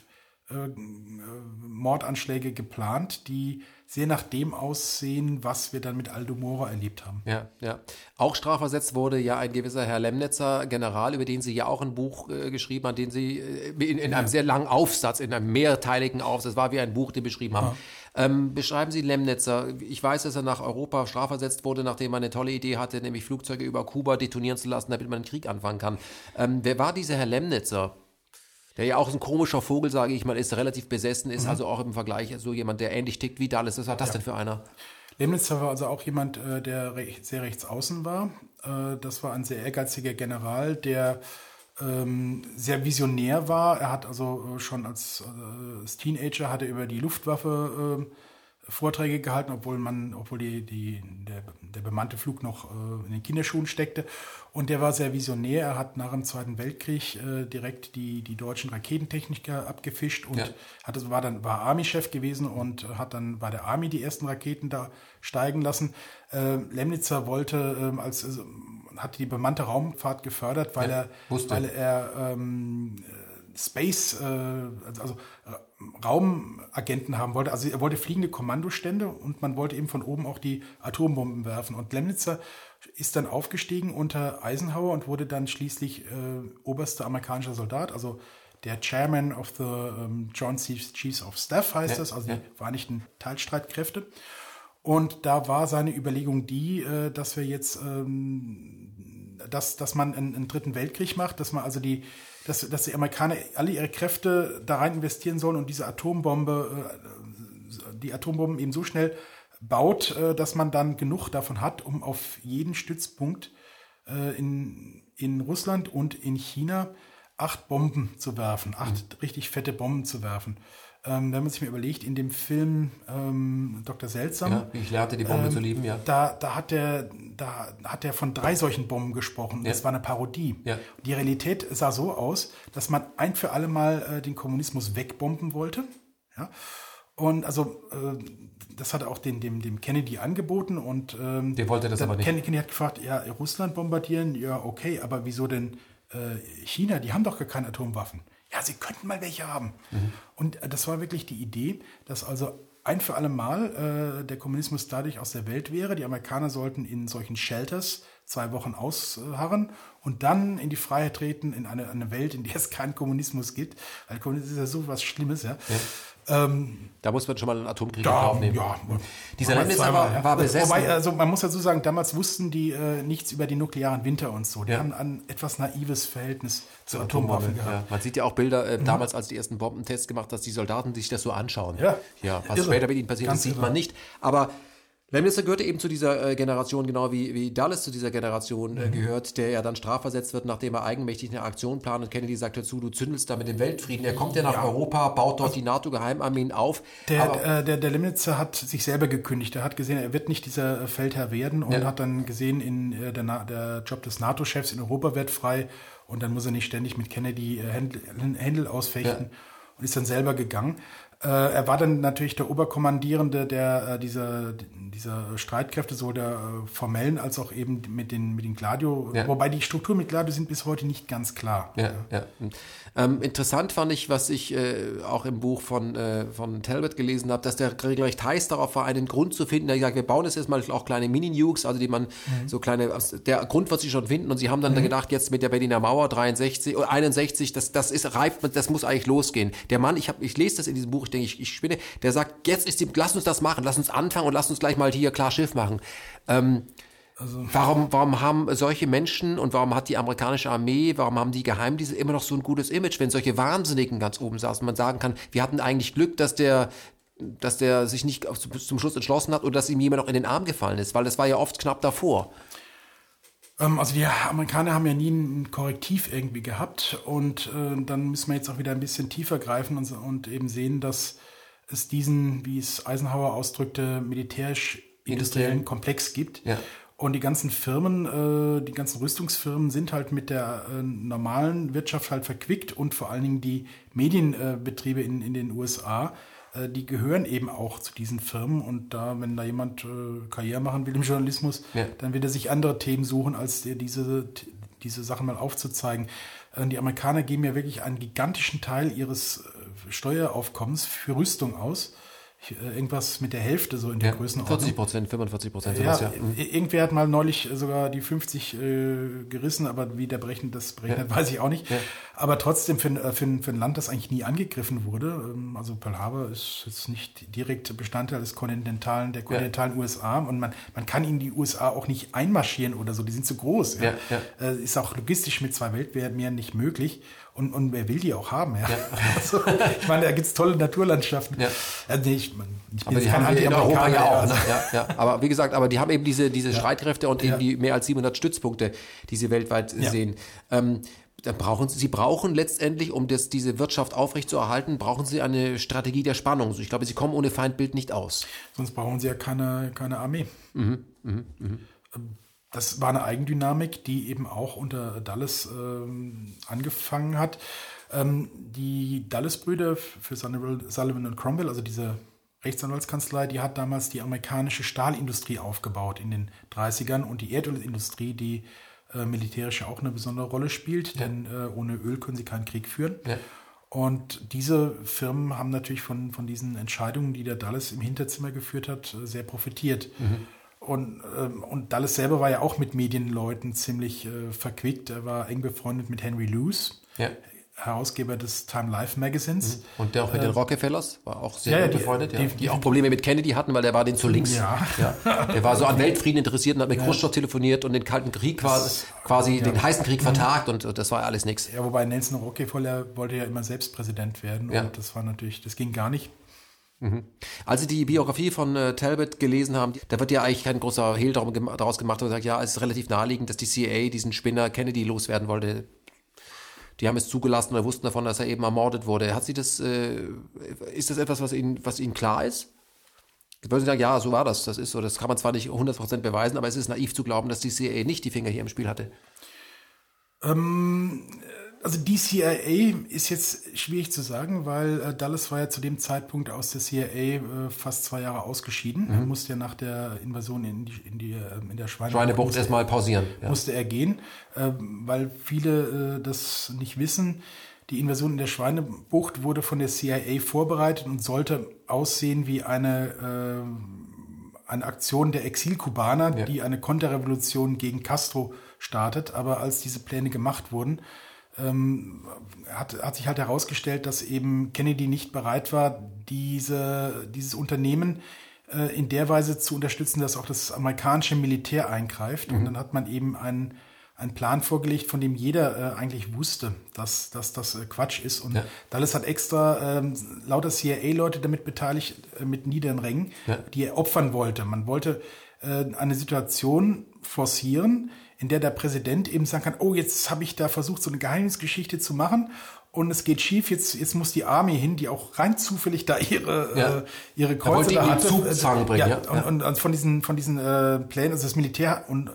Mordanschläge geplant, die sehr nach dem aussehen, was wir dann mit Aldo Moro erlebt haben. Ja, ja. Auch strafversetzt wurde ja ein gewisser Herr Lemnitzer, General, über den Sie ja auch ein Buch geschrieben haben, den Sie in einem sehr langen Aufsatz, in einem mehrteiligen Aufsatz, war wie ein Buch, den beschrieben haben. Ja. Beschreiben Sie Lemnitzer. Ich weiß, dass er nach Europa strafversetzt wurde, nachdem er eine tolle Idee hatte, nämlich Flugzeuge über Kuba detonieren zu lassen, damit man einen Krieg anfangen kann. Wer war dieser Herr Lemnitzer? Der ja auch ein komischer Vogel, sage ich mal, ist, relativ besessen ist, also auch im Vergleich so jemand, der ähnlich tickt wie Dulles. Was war das denn für einer? Lemnitzer war also auch jemand, der sehr rechtsaußen war. Das war ein sehr ehrgeiziger General, der sehr visionär war. Er hat also schon als Teenager hatte über die Luftwaffe Vorträge gehalten, obwohl der bemannte Flug noch in den Kinderschuhen steckte. Und der war sehr visionär. Er hat nach dem Zweiten Weltkrieg direkt die deutschen Raketentechniker abgefischt und war Army-Chef gewesen und hat dann bei der Army die ersten Raketen da steigen lassen. Lemnitzer hat die bemannte Raumfahrt gefördert, weil er Space, also Raumagenten haben wollte. Also er wollte fliegende Kommandostände und man wollte eben von oben auch die Atombomben werfen. Und Lemnitzer ist dann aufgestiegen unter Eisenhower und wurde dann schließlich oberster amerikanischer Soldat, also der Chairman of the Joint Chiefs of Staff heißt das, also die Vereinigten Teilstreitkräfte. Und da war seine Überlegung die, dass wir jetzt, dass man einen dritten Weltkrieg macht, dass man also dass die Amerikaner alle ihre Kräfte da rein investieren sollen und die Atombomben eben so schnell baut, dass man dann genug davon hat, um auf jeden Stützpunkt in Russland und in China 8 Bomben zu werfen, 8 richtig fette Bomben zu werfen. Wenn man sich mal überlegt, in dem Film Dr. Seltsam, ich lernte die Bombe zu lieben, da hat er von 3 solchen Bomben gesprochen. Das war eine Parodie. Ja. Die Realität sah so aus, dass man ein für alle Mal den Kommunismus wegbomben wollte. Ja? Und also das hat er auch dem Kennedy angeboten und der wollte das aber nicht. Kennedy hat gefragt, ja, Russland bombardieren, ja okay, aber wieso denn China? Die haben doch gar keine Atomwaffen. Ja, sie könnten mal welche haben. Und das war wirklich die Idee, dass also ein für alle Mal der Kommunismus dadurch aus der Welt wäre. Die Amerikaner sollten in solchen Shelters 2 Wochen ausharren und dann in die Freiheit treten, in eine Welt, in der es keinen Kommunismus gibt. Weil Kommunismus ist ja so was Schlimmes, ja. Da muss man schon mal einen Atomkrieg aufnehmen. Ja, dieser Lemnitzer war besessen. Wobei, also man muss dazu sagen, damals wussten die nichts über den nuklearen Winter und so. Die haben ein etwas naives Verhältnis zu Atomwaffen gehabt. Ja. Man sieht ja auch Bilder damals, als die ersten Bombentests gemacht, dass die Soldaten sich das so anschauen. Ja, was später mit ihnen passiert ist, sieht man nicht. Aber Lemnitzer gehörte eben zu dieser Generation, genau wie Dulles zu dieser Generation gehört, der ja dann strafversetzt wird, nachdem er eigenmächtig eine Aktion plant. Und Kennedy sagt dazu, du zündelst da mit dem Weltfrieden. Er kommt ja nach Europa, baut dort die NATO-Geheimarmeen auf. Der Lemnitzer hat sich selber gekündigt. Er hat gesehen, er wird nicht dieser Feldherr werden und hat dann gesehen, der Job des NATO-Chefs in Europa wird frei und dann muss er nicht ständig mit Kennedy Händel ausfechten und ist dann selber gegangen. Er war dann natürlich der Oberkommandierende dieser Streitkräfte, sowohl der formellen als auch eben mit den Gladio. Ja. Wobei die Strukturen mit Gladio sind bis heute nicht ganz klar. Ja. Interessant fand ich, was ich auch im Buch von Talbot gelesen habe, dass der regelrecht heiß darauf war, einen Grund zu finden. Er sagt, wir bauen jetzt mal auch kleine Mini-Nukes, also die man so kleine, der Grund wird sie schon finden. Und sie haben dann gedacht, jetzt mit der Berliner Mauer 61, das ist reif, das muss eigentlich losgehen. Der Mann, ich lese das in diesem Buch, ich denke, ich spinne, der sagt, lass uns das machen, lass uns anfangen und lass uns gleich mal hier klar Schiff machen. Warum haben solche Menschen und warum hat die amerikanische Armee, warum haben die Geheimdienste immer noch so ein gutes Image, wenn solche Wahnsinnigen ganz oben saßen? Man sagen kann, wir hatten eigentlich Glück, dass der sich nicht bis zum Schluss entschlossen hat oder dass ihm jemand noch in den Arm gefallen ist, weil das war ja oft knapp davor. Also die Amerikaner haben ja nie ein Korrektiv irgendwie gehabt und dann müssen wir jetzt auch wieder ein bisschen tiefer greifen und eben sehen, dass es diesen, wie es Eisenhower ausdrückte, militärisch-industriellen Komplex gibt. Ja. Und die ganzen Firmen, die ganzen Rüstungsfirmen sind halt mit der normalen Wirtschaft halt verquickt und vor allen Dingen die Medienbetriebe in den USA, die gehören eben auch zu diesen Firmen. Und wenn da jemand Karriere machen will im Journalismus, dann wird er sich andere Themen suchen, als diese Sachen mal aufzuzeigen. Die Amerikaner geben ja wirklich einen gigantischen Teil ihres Steueraufkommens für Rüstung aus. Irgendwas mit der Hälfte so in der Größenordnung. 40%, 45%. Ja, irgendwer hat mal neulich sogar die 50 gerissen, aber wie der das berechnet, weiß ich auch nicht. Ja. Aber trotzdem für ein Land, das eigentlich nie angegriffen wurde, also Pearl Harbor ist jetzt nicht direkt Bestandteil der kontinentalen USA und man kann in die USA auch nicht einmarschieren oder so, die sind zu groß. Ja. Ist auch logistisch mit 2 Weltmeeren nicht möglich. Und wer will die auch haben? Ja. Also, ich meine, da gibt es tolle Naturlandschaften. Ja. Ich bin jetzt kein Anti-Amerikaner. Ja auch, ne? Ja. Aber wie gesagt, die haben eben diese Streitkräfte und eben die mehr als 700 Stützpunkte, die sie weltweit sehen. Sie brauchen letztendlich, um diese Wirtschaft aufrechtzuerhalten, brauchen sie eine Strategie der Spannung. Ich glaube, sie kommen ohne Feindbild nicht aus. Sonst brauchen sie ja keine Armee. Das war eine Eigendynamik, die eben auch unter Dulles angefangen hat. Die Dulles-Brüder für Sullivan und Cromwell, also diese Rechtsanwaltskanzlei, die hat damals die amerikanische Stahlindustrie aufgebaut in den 30ern und die Erdölindustrie, die militärisch auch eine besondere Rolle spielt, denn ohne Öl können sie keinen Krieg führen. Ja. Und diese Firmen haben natürlich von diesen Entscheidungen, die der Dulles im Hinterzimmer geführt hat, sehr profitiert. Und Dulles selber war ja auch mit Medienleuten ziemlich verquickt. Er war eng befreundet mit Henry Luce, Herausgeber des Time Life Magazins. Und der auch mit den Rockefellers war auch sehr gut befreundet, die auch Probleme mit Kennedy hatten, weil der war denen zu links. Der war so an Weltfrieden interessiert und hat mit Khrushchev telefoniert und den Kalten Krieg quasi den heißen Krieg vertagt und das war alles nichts. Ja, wobei Nelson Rockefeller wollte ja immer selbst Präsident werden und das ging gar nicht. Als Sie die Biografie von Talbot gelesen haben, da wird ja eigentlich kein großer Hehl daraus gemacht und sagt, ja, es ist relativ naheliegend, dass die CIA diesen Spinner Kennedy loswerden wollte. Die haben es zugelassen oder wussten davon, dass er eben ermordet wurde. Ist das etwas, was Ihnen klar ist? Sie würden sagen, ja, so war das. Das ist so. Das kann man zwar nicht 100% beweisen, aber es ist naiv zu glauben, dass die CIA nicht die Finger hier im Spiel hatte. Also die CIA ist jetzt schwierig zu sagen, weil Dulles war ja zu dem Zeitpunkt aus der CIA fast 2 Jahre ausgeschieden. Er musste ja nach der Invasion in der Schweinebucht erstmal pausieren. Ja. Musste er gehen, weil viele das nicht wissen. Die Invasion in der Schweinebucht wurde von der CIA vorbereitet und sollte aussehen wie eine Aktion der Exilkubaner, die eine Konterrevolution gegen Castro startet. Aber als diese Pläne gemacht wurden, hat sich halt herausgestellt, dass eben Kennedy nicht bereit war, dieses Unternehmen in der Weise zu unterstützen, dass auch das amerikanische Militär eingreift. Und dann hat man eben einen Plan vorgelegt, von dem jeder eigentlich wusste, dass das Quatsch ist. Und Dulles hat extra lauter CIA-Leute damit beteiligt, mit niederen Rängen, die er opfern wollte. Man wollte eine Situation forcieren, in der Präsident eben sagen kann, oh, jetzt habe ich da versucht, so eine Geheimnisgeschichte zu machen und es geht schief, jetzt muss die Army hin, die auch rein zufällig da ihre Kreuzer da hatte. Und von diesen Plänen, also das Militär und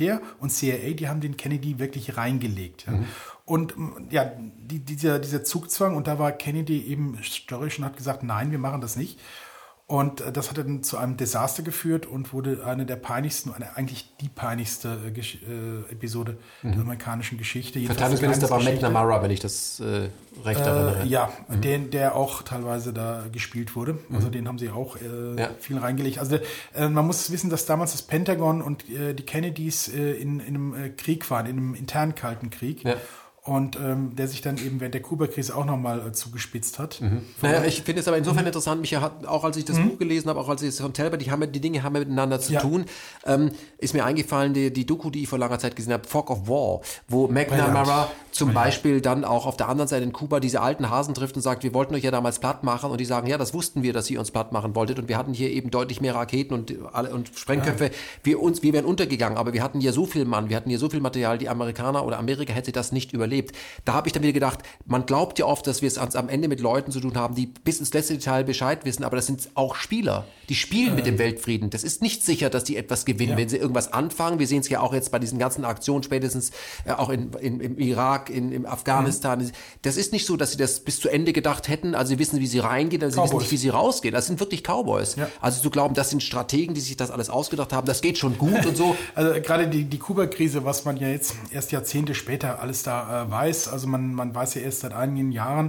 CIA, die haben den Kennedy wirklich reingelegt. Ja. Und ja, dieser Zugzwang, und da war Kennedy eben störrisch und hat gesagt, nein, wir machen das nicht. Und das hat dann zu einem Desaster geführt und wurde eine der peinlichsten, eigentlich die peinlichste Episode der amerikanischen Geschichte. Verteidigungsminister war McNamara, wenn ich das recht erinnere. Ja, der auch teilweise da gespielt wurde. Also den haben sie auch viel reingelegt. Also man muss wissen, dass damals das Pentagon und die Kennedys in einem Krieg waren, in einem internen Kalten Krieg. Ja. Und der sich dann eben während der Kuba-Krise auch nochmal zugespitzt hat. Naja, ich finde es aber insofern interessant, Micha, auch als ich das Buch gelesen habe, auch als ich es von Telber, die Dinge haben miteinander zu tun, ist mir eingefallen, die Doku, die ich vor langer Zeit gesehen habe, Fog of War, wo McNamara zum Beispiel dann auch auf der anderen Seite in Kuba diese alten Hasen trifft und sagt, wir wollten euch ja damals platt machen, und die sagen, ja, das wussten wir, dass ihr uns platt machen wolltet, und wir hatten hier eben deutlich mehr Raketen und Sprengköpfe, wir wären untergegangen, aber wir hatten hier so viel Mann, wir hatten hier so viel Material, die Amerikaner oder Amerika hätte das nicht überlebt. Da habe ich dann wieder gedacht, man glaubt ja oft, dass wir es am Ende mit Leuten zu tun haben, die bis ins letzte Detail Bescheid wissen, aber das sind auch Spieler, die spielen mit dem Weltfrieden. Das ist nicht sicher, dass die etwas gewinnen, wenn sie irgendwas anfangen. Wir sehen es ja auch jetzt bei diesen ganzen Aktionen, spätestens auch im Irak, im Afghanistan. Das ist nicht so, dass sie das bis zu Ende gedacht hätten, also sie wissen, wie sie reingehen, also sie wissen nicht, wie sie rausgehen. Das sind wirklich Cowboys. Ja. Also zu glauben, das sind Strategen, die sich das alles ausgedacht haben, das geht schon gut und so. Also gerade die Kuba-Krise, was man ja jetzt erst Jahrzehnte später alles da weiß, also man weiß ja erst seit einigen Jahren,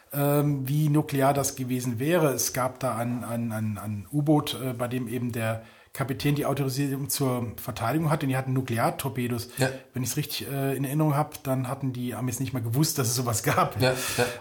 wie nuklear das gewesen wäre. Es gab da ein U-Boot, bei dem eben der Kapitän die Autorisierung zur Verteidigung hatte, und die hatten Nukleartorpedos. Ja. Wenn ich es richtig in Erinnerung habe, dann hatten die Amis nicht mal gewusst, dass es sowas gab. Ja.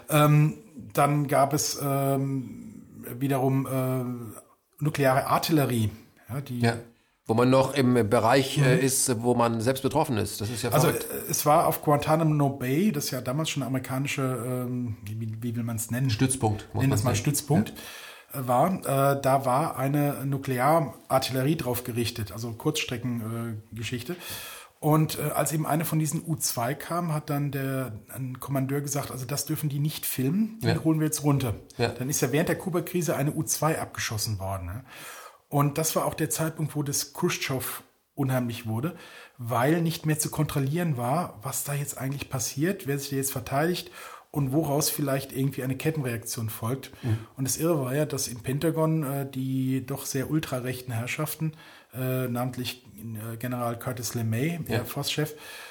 Dann gab es wiederum nukleare Artillerie, wo man noch im Bereich ist, wo man selbst betroffen ist. Das ist ja verrückt. Also es war auf Guantanamo Bay, das ja damals schon amerikanische, wie will man es nennen? Stützpunkt. Nennen das mal Stützpunkt. War. Da war eine Nuklearartillerie drauf gerichtet, also Kurzstreckengeschichte. Und als eben eine von diesen U-2 kam, hat dann ein Kommandeur gesagt, also das dürfen die nicht filmen, den holen wir jetzt runter. Ja. Dann ist ja während der Kuba-Krise eine U-2 abgeschossen worden. Ne? Und das war auch der Zeitpunkt, wo das Khrushchev unheimlich wurde, weil nicht mehr zu kontrollieren war, was da jetzt eigentlich passiert, wer sich da jetzt verteidigt und woraus vielleicht irgendwie eine Kettenreaktion folgt. Und das Irre war ja, dass im Pentagon die doch sehr ultrarechten Herrschaften, namentlich General Curtis LeMay, Air Force-Chef,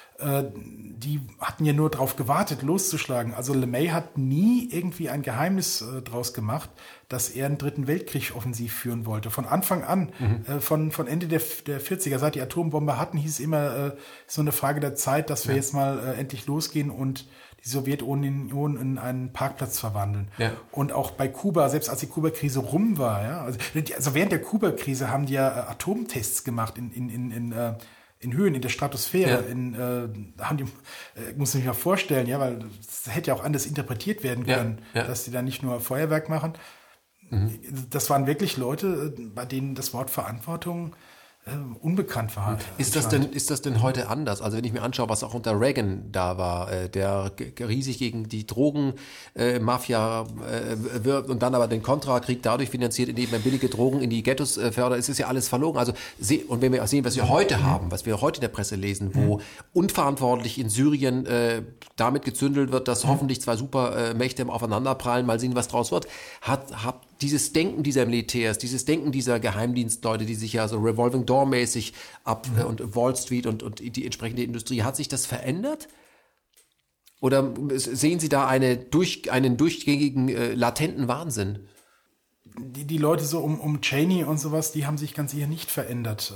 die hatten ja nur darauf gewartet, loszuschlagen. Also LeMay hat nie irgendwie ein Geheimnis draus gemacht, dass er einen dritten Weltkrieg offensiv führen wollte. Von Anfang an, von Ende der 40er, seit die Atombombe hatten, hieß es immer, so eine Frage der Zeit, dass wir jetzt mal endlich losgehen und die Sowjetunion in einen Parkplatz verwandeln. Ja. Und auch bei Kuba, selbst als die Kuba-Krise rum war, also während der Kuba-Krise haben die ja Atomtests gemacht in Höhen, in der Stratosphäre, muss man sich mal vorstellen, weil das hätte ja auch anders interpretiert werden können, dass die da nicht nur Feuerwerk machen. Das waren wirklich Leute, bei denen das Wort Verantwortung unbekannt war. Ist das denn heute anders? Also wenn ich mir anschaue, was auch unter Reagan da war, der riesig gegen die Drogenmafia wirbt und dann aber den Kontrakrieg dadurch finanziert, indem er billige Drogen in die Ghettos fördert, ist ja alles verlogen. Also und wenn wir auch sehen, was wir heute haben, was wir heute in der Presse lesen, wo unverantwortlich in Syrien damit gezündelt wird, dass hoffentlich zwei Supermächte im Aufeinanderprallen, mal sehen, was draus wird, hat dieses Denken dieser Militärs, dieses Denken dieser Geheimdienstleute, die sich ja so Revolving Door-mäßig und Wall Street und die entsprechende Industrie, hat sich das verändert? Oder sehen Sie da einen durchgängigen, latenten Wahnsinn? Die Leute so um Cheney und sowas, die haben sich ganz sicher nicht verändert.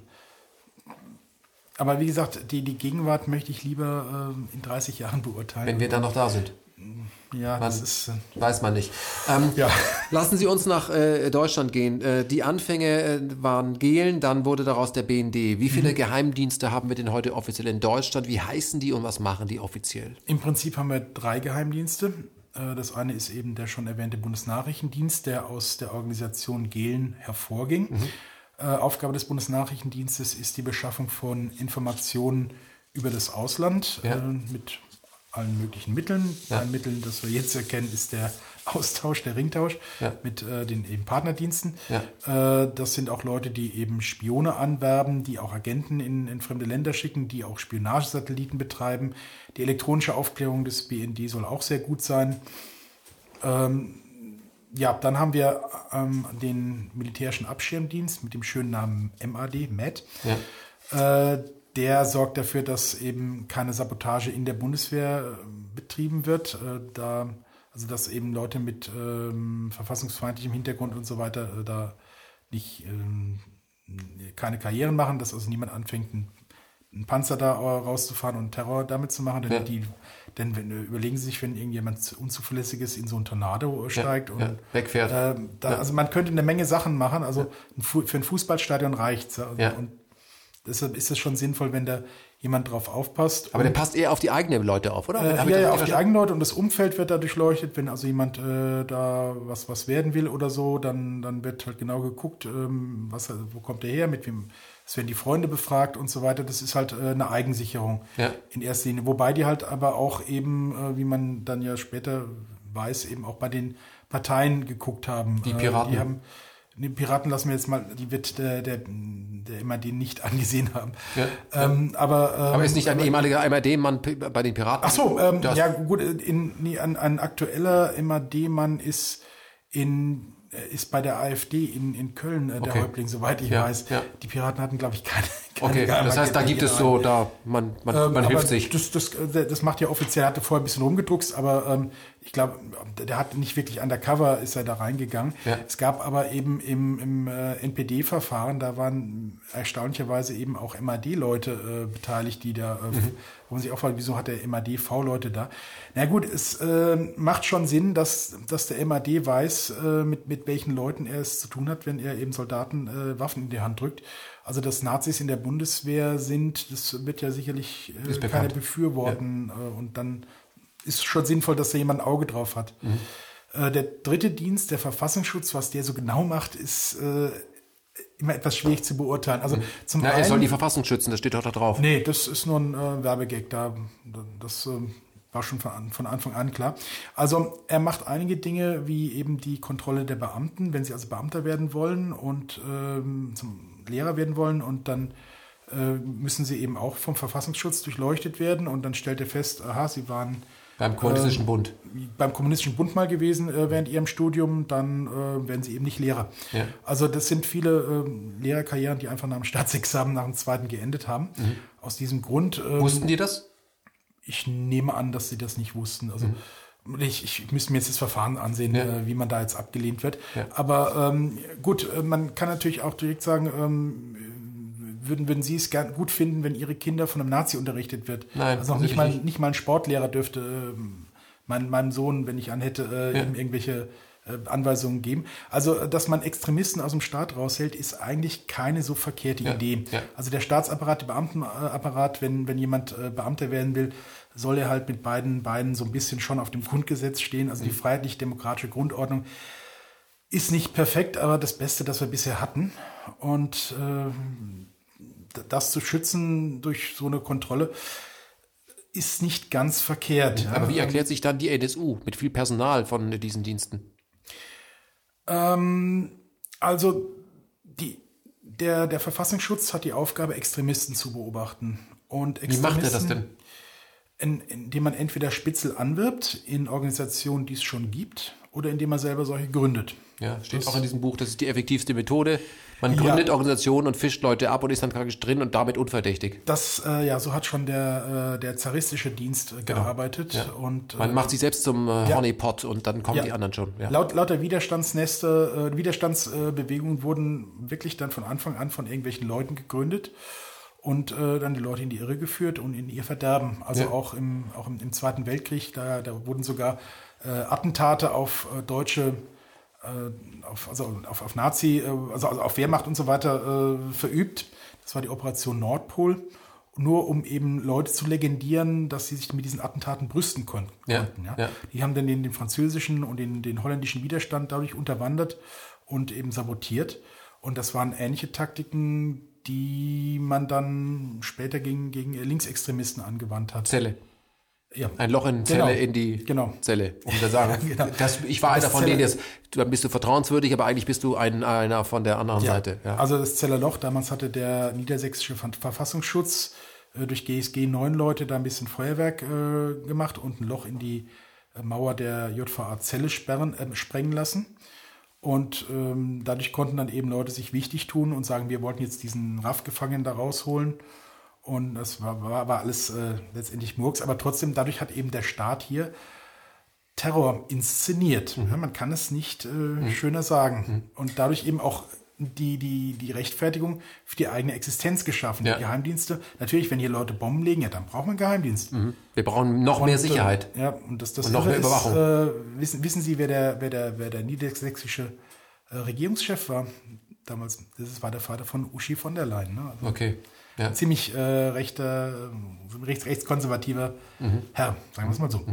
Aber wie gesagt, die Gegenwart möchte ich lieber in 30 Jahren beurteilen. Wenn wir dann noch da sind. Ja, das ist... Weiß man nicht. Lassen Sie uns nach Deutschland gehen. Die Anfänge waren Gehlen, dann wurde daraus der BND. Wie viele Geheimdienste haben wir denn heute offiziell in Deutschland? Wie heißen die und was machen die offiziell? Im Prinzip haben wir 3 Geheimdienste. Das eine ist eben der schon erwähnte Bundesnachrichtendienst, der aus der Organisation Gehlen hervorging. Aufgabe des Bundesnachrichtendienstes ist die Beschaffung von Informationen über das Ausland mit allen möglichen Mitteln. Ein Mittel, das wir jetzt erkennen, ist der Austausch, der Ringtausch mit den eben Partnerdiensten. Das sind auch Leute, die eben Spione anwerben, die auch Agenten in fremde Länder schicken, die auch Spionagesatelliten betreiben. Die elektronische Aufklärung des BND soll auch sehr gut sein. Dann haben wir den militärischen Abschirmdienst mit dem schönen Namen MAD, MAD. Der sorgt dafür, dass eben keine Sabotage in der Bundeswehr betrieben wird, dass eben Leute mit verfassungsfeindlichem Hintergrund und so weiter da nicht keine Karrieren machen, dass also niemand anfängt, einen Panzer da rauszufahren und Terror damit zu machen. Denn überlegen Sie sich, wenn irgendjemand Unzuverlässiges in so ein Tornado steigt und wegfährt. Also man könnte eine Menge Sachen machen. Also für ein Fußballstadion reicht's. Und deshalb ist es schon sinnvoll, wenn da jemand drauf aufpasst. Aber der passt eher auf die eigenen Leute auf, oder? Auf die eigenen Leute, und das Umfeld wird da durchleuchtet. Wenn also jemand da was werden will oder so, dann wird halt genau geguckt, wo kommt der her, mit wem, es werden die Freunde befragt und so weiter. Das ist halt eine Eigensicherung in erster Linie. Wobei die halt aber auch eben, wie man dann ja später weiß, eben auch bei den Parteien geguckt haben. Die Piraten. Die Piraten lassen wir jetzt mal, die wird der MAD nicht angesehen haben. Aber ist nicht ein ehemaliger MAD-Mann bei den Piraten? Ach so, gut, ein aktueller MAD-Mann ist bei der AfD in Köln der Häuptling, soweit ich weiß. Ja. Die Piraten hatten, glaube ich, keine das heißt, da gibt es so, man hilft sich. Das macht ja offiziell, er hatte vorher ein bisschen rumgedruckst, aber ich glaube, der hat nicht wirklich undercover, ist er da reingegangen. Ja. Es gab aber eben im NPD-Verfahren, da waren erstaunlicherweise eben auch MAD-Leute beteiligt, die da, wo man sich auch fragt, wieso hat der MAD V-Leute da? Na gut, es macht schon Sinn, dass der MAD weiß, mit welchen Leuten er es zu tun hat, wenn er eben Soldaten Waffen in die Hand drückt. Also, dass Nazis in der Bundeswehr sind, das wird ja sicherlich keiner befürworten. Und dann ist schon sinnvoll, dass da jemand ein Auge drauf hat. Der dritte Dienst, der Verfassungsschutz, was der so genau macht, ist immer etwas schwierig zu beurteilen. Also er soll die Verfassung schützen, das steht doch da drauf. Nee, das ist nur ein Werbegag da. Das war schon von Anfang an klar. Also er macht einige Dinge, wie eben die Kontrolle der Beamten, wenn sie also Beamter werden wollen und zum Lehrer werden wollen, und dann müssen sie eben auch vom Verfassungsschutz durchleuchtet werden, und dann stellt er fest, sie waren beim Kommunistischen Bund. Beim Kommunistischen Bund mal gewesen während ihrem Studium, dann werden sie eben nicht Lehrer. Ja. Also das sind viele Lehrerkarrieren, die einfach nach dem Staatsexamen, nach dem zweiten geendet haben. Aus diesem Grund. Wussten die das? Ich nehme an, dass sie das nicht wussten. Also ich müsste mir jetzt das Verfahren ansehen, wie man da jetzt abgelehnt wird. Ja. Aber gut, man kann natürlich auch direkt sagen, würden Sie es gut finden, wenn Ihre Kinder von einem Nazi unterrichtet wird? Nein, also nicht mal ein Sportlehrer dürfte meinem Sohn, wenn ich anhätte, ihm irgendwelche Anweisungen geben. Also, dass man Extremisten aus dem Staat raushält, ist eigentlich keine so verkehrte Idee. Ja. Also der Staatsapparat, der Beamtenapparat, wenn jemand Beamter werden will, soll er halt mit beiden Beinen so ein bisschen schon auf dem Grundgesetz stehen. Also die freiheitlich-demokratische Grundordnung ist nicht perfekt, aber das Beste, das wir bisher hatten. Und das zu schützen durch so eine Kontrolle ist nicht ganz verkehrt. Aber wie erklärt sich dann die NSU mit viel Personal von diesen Diensten? Also der Verfassungsschutz hat die Aufgabe, Extremisten zu beobachten. Und wie macht er das denn? Indem man entweder Spitzel anwirbt in Organisationen, die es schon gibt, oder indem man selber solche gründet. Ja, steht auch in diesem Buch, das ist die effektivste Methode. Man gründet Organisationen und fischt Leute ab und ist dann praktisch drin und damit unverdächtig. So hat schon der zaristische Dienst gearbeitet. Ja. Und man macht sich selbst zum Honeypot und dann kommen die anderen schon. Ja. Lauter Widerstandsbewegungen wurden wirklich dann von Anfang an von irgendwelchen Leuten gegründet und dann die Leute in die Irre geführt und in ihr Verderben. Also auch im Zweiten Weltkrieg, da wurden sogar Attentate auf deutsche auf Nazi, also auf Wehrmacht und so weiter verübt. Das war die Operation Nordpol, nur um eben Leute zu legendieren, dass sie sich mit diesen Attentaten brüsten konnten. Ja. Die haben dann den französischen und den holländischen Widerstand dadurch unterwandert und eben sabotiert. Und das waren ähnliche Taktiken, die man dann später gegen Linksextremisten angewandt hat. Zelle. Ja. Ein Loch in Zelle in die Zelle, um zu sagen. Genau. Ich war einer von denen, dann bist du vertrauenswürdig, aber eigentlich bist du einer von der anderen Seite. Ja. Also das Zeller Loch, damals hatte der niedersächsische Verfassungsschutz durch GSG 9 Leute da ein bisschen Feuerwerk gemacht und ein Loch in die Mauer der JVA Zelle sprengen lassen. Und dadurch konnten dann eben Leute sich wichtig tun und sagen, wir wollten jetzt diesen RAF-Gefangenen da rausholen. Und das war alles letztendlich Murks. Aber trotzdem, dadurch hat eben der Staat hier Terror inszeniert. Ja, man kann es nicht schöner sagen. Und dadurch eben auch die Rechtfertigung für die eigene Existenz geschaffen. Die Geheimdienste, natürlich, wenn hier Leute Bomben legen, ja, dann braucht man Geheimdienst. Wir brauchen noch mehr Sicherheit. Und noch mehr Überwachung. Wissen Sie, wer der niedersächsische Regierungschef war? Damals, das war der Vater von Uschi von der Leyen. Ne? Also okay. Ja. Ziemlich rechtskonservativer Herr, sagen wir es mal so.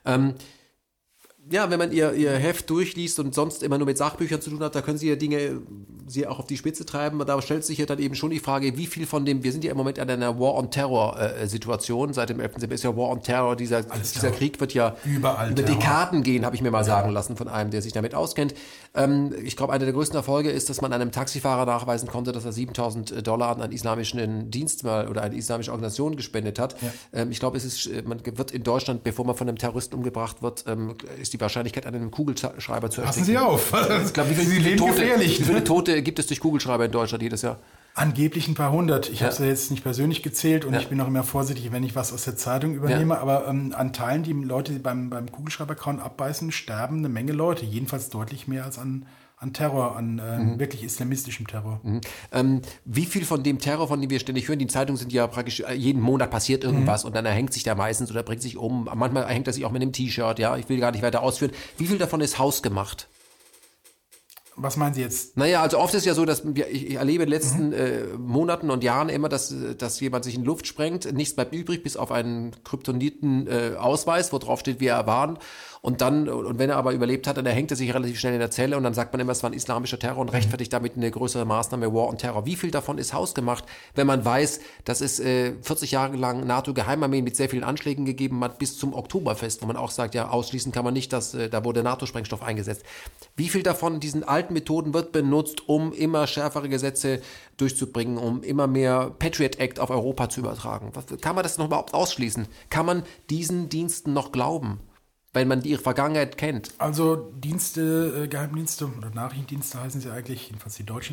Ja, wenn man ihr Heft durchliest und sonst immer nur mit Sachbüchern zu tun hat, da können Sie ja Dinge auch auf die Spitze treiben. Da stellt sich ja dann eben schon die Frage, wie viel von dem, wir sind ja im Moment an einer War on Terror Situation, seit dem 11. September ist ja War on Terror, dieser Krieg wird ja überall über Dekaden gehen, habe ich mir mal sagen lassen von einem, der sich damit auskennt. Ich glaube, einer der größten Erfolge ist, dass man einem Taxifahrer nachweisen konnte, dass er $7.000 an einen islamischen Dienst oder eine islamische Organisation gespendet hat. Ja. Ich glaube, man wird in Deutschland, bevor man von einem Terroristen umgebracht wird, ist die Wahrscheinlichkeit, an einem Kugelschreiber zu ersticken. Passen Sie auf! Ich glaube, Sie leben gefährlich. Wie viele Tote gibt es durch Kugelschreiber in Deutschland jedes Jahr? Angeblich ein paar hundert. Ich habe es ja jetzt nicht persönlich gezählt und ich bin auch immer vorsichtig, wenn ich was aus der Zeitung übernehme. Ja. Aber an Teilen, die Leute, die beim Kugelschreiberkauen abbeißen, sterben eine Menge Leute. Jedenfalls deutlich mehr als an Terror, wirklich islamistischem Terror. Wie viel von dem Terror, von dem wir ständig hören, die Zeitungen sind ja praktisch, jeden Monat passiert irgendwas und dann erhängt sich der meistens oder bringt sich um. Manchmal erhängt er sich auch mit einem T-Shirt, ja, ich will gar nicht weiter ausführen. Wie viel davon ist hausgemacht? Was meinen Sie jetzt? Naja, also oft ist ja so, dass ich erlebe in den letzten Monaten und Jahren immer, dass jemand sich in Luft sprengt, nichts bleibt übrig, bis auf einen kryptoniten Ausweis, wo drauf steht, wie er war. Und wenn er aber überlebt hat, dann erhängt er sich relativ schnell in der Zelle und dann sagt man immer, es war ein islamischer Terror und rechtfertigt damit eine größere Maßnahme, War on Terror. Wie viel davon ist hausgemacht, wenn man weiß, dass es 40 Jahre lang NATO-Geheimarmeen mit sehr vielen Anschlägen gegeben hat, bis zum Oktoberfest, wo man auch sagt, ja, ausschließen kann man nicht, dass da wurde NATO-Sprengstoff eingesetzt. Wie viel davon diesen alten Methoden wird benutzt, um immer schärfere Gesetze durchzubringen, um immer mehr Patriot Act auf Europa zu übertragen? Kann man das noch überhaupt ausschließen? Kann man diesen Diensten noch glauben, wenn man ihre Vergangenheit kennt? Also Geheimdienste oder Nachrichtendienste heißen sie eigentlich, jedenfalls die Deutschen,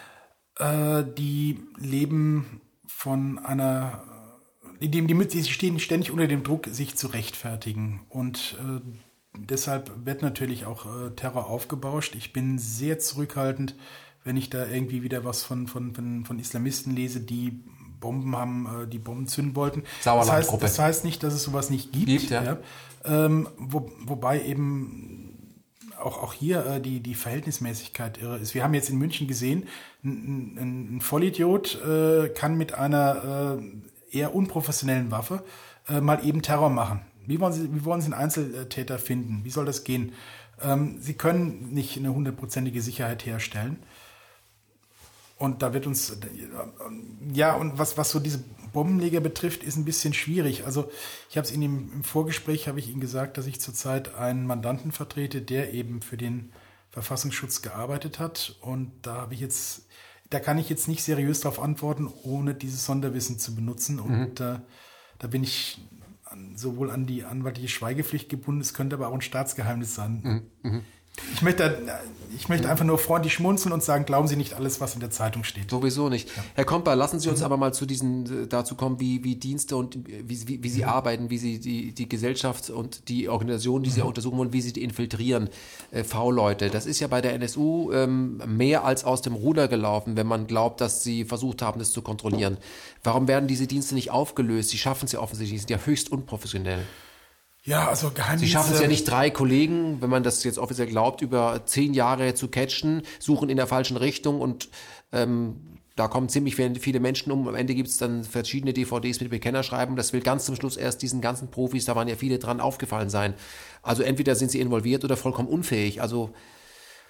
die leben von die stehen ständig unter dem Druck, sich zu rechtfertigen. Und deshalb wird natürlich auch Terror aufgebauscht. Ich bin sehr zurückhaltend, wenn ich da irgendwie wieder was von Islamisten lese, die Bomben haben, die Bomben zünden wollten. Sauerlandgruppe. Das heißt nicht, dass es sowas nicht gibt. Ja. Wobei eben auch hier die Verhältnismäßigkeit irre ist. Wir haben jetzt in München gesehen, ein Vollidiot kann mit einer eher unprofessionellen Waffe mal eben Terror machen. Wie wollen Sie einen Einzeltäter finden? Wie soll das gehen? Sie können nicht eine 100%ige Sicherheit herstellen. Und da wird uns, und was so diese Bombenleger betrifft, ist ein bisschen schwierig. Also ich habe es Ihnen im Vorgespräch, habe ich Ihnen gesagt, dass ich zurzeit einen Mandanten vertrete, der eben für den Verfassungsschutz gearbeitet hat. Und da kann ich jetzt nicht seriös darauf antworten, ohne dieses Sonderwissen zu benutzen. Und da bin ich sowohl an die anwaltliche Schweigepflicht gebunden, es könnte aber auch ein Staatsgeheimnis sein. Ich möchte einfach nur freundlich schmunzeln und sagen, glauben Sie nicht alles, was in der Zeitung steht. Sowieso nicht. Ja. Herr Komper, lassen Sie uns aber mal dazu kommen, wie Dienste und wie Sie arbeiten, wie Sie die Gesellschaft und die Organisation, die Sie untersuchen wollen, wie Sie die infiltrieren. V-Leute. Das ist ja bei der NSU mehr als aus dem Ruder gelaufen, wenn man glaubt, dass Sie versucht haben, das zu kontrollieren. Warum werden diese Dienste nicht aufgelöst? Sie schaffen es ja offensichtlich, sie sind ja höchst unprofessionell. Ja, also Geheimdienste. Sie schaffen es ja nicht, 3 Kollegen, wenn man das jetzt offiziell glaubt, über 10 Jahre zu catchen, suchen in der falschen Richtung und da kommen ziemlich viele Menschen um. Am Ende gibt es dann verschiedene DVDs mit Bekennerschreiben. Das will ganz zum Schluss erst diesen ganzen Profis, da waren ja viele dran, aufgefallen sein. Also entweder sind sie involviert oder vollkommen unfähig. Also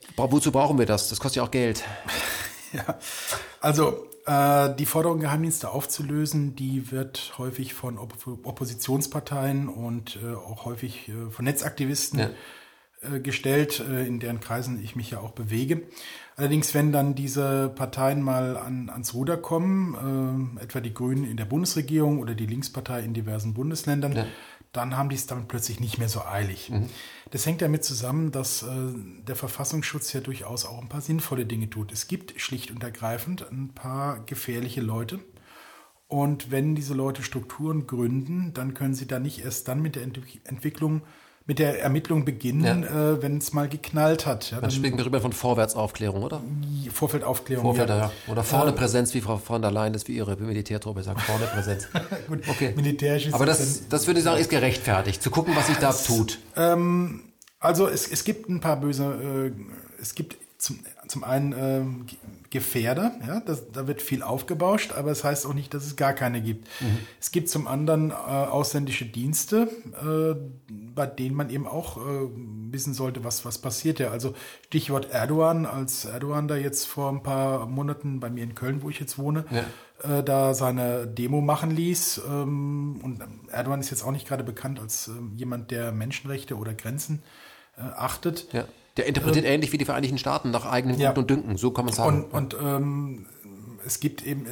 Wozu brauchen wir das? Das kostet ja auch Geld. Ja, also die Forderung, Geheimdienste aufzulösen, die wird häufig von Oppositionsparteien und auch häufig von Netzaktivisten gestellt, in deren Kreisen ich mich ja auch bewege. Allerdings, wenn dann diese Parteien mal ans Ruder kommen, etwa die Grünen in der Bundesregierung oder die Linkspartei in diversen Bundesländern, dann haben die es damit plötzlich nicht mehr so eilig. Das hängt damit zusammen, dass der Verfassungsschutz ja durchaus auch ein paar sinnvolle Dinge tut. Es gibt schlicht und ergreifend ein paar gefährliche Leute. Und wenn diese Leute Strukturen gründen, dann können sie da nicht erst dann mit der Ermittlung beginnen, wenn es mal geknallt hat. Ja, dann sprechen wir von Vorwärtsaufklärung, oder? Vorfeldaufklärung, Oder vorne Präsenz, wie Frau von der Leyen das wie ihre Militärtruppe sagt. Vorne Präsenz. Gut, okay. Militärisches. Aber das würde ich sagen, ist gerechtfertigt. Zu gucken, was sich da tut. Also es gibt ein paar böse, es gibt zum einen Gefährder, ja, da wird viel aufgebauscht, aber es heißt auch nicht, dass es gar keine gibt. Es gibt zum anderen ausländische Dienste, bei denen man eben auch wissen sollte, was passiert ja. Also Stichwort Erdogan, als Erdogan da jetzt vor ein paar Monaten bei mir in Köln, wo ich jetzt wohne, da seine Demo machen ließ. Und Erdogan ist jetzt auch nicht gerade bekannt als jemand, der Menschenrechte oder Grenzen achtet. Ja. Der interpretiert ähnlich wie die Vereinigten Staaten nach eigenem Gut und Dünken, so kann man sagen. Und es gibt eben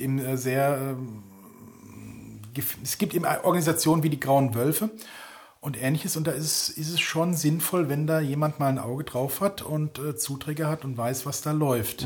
Organisationen wie die Grauen Wölfe und Ähnliches. Und da ist es schon sinnvoll, wenn da jemand mal ein Auge drauf hat und Zuträger hat und weiß, was da läuft.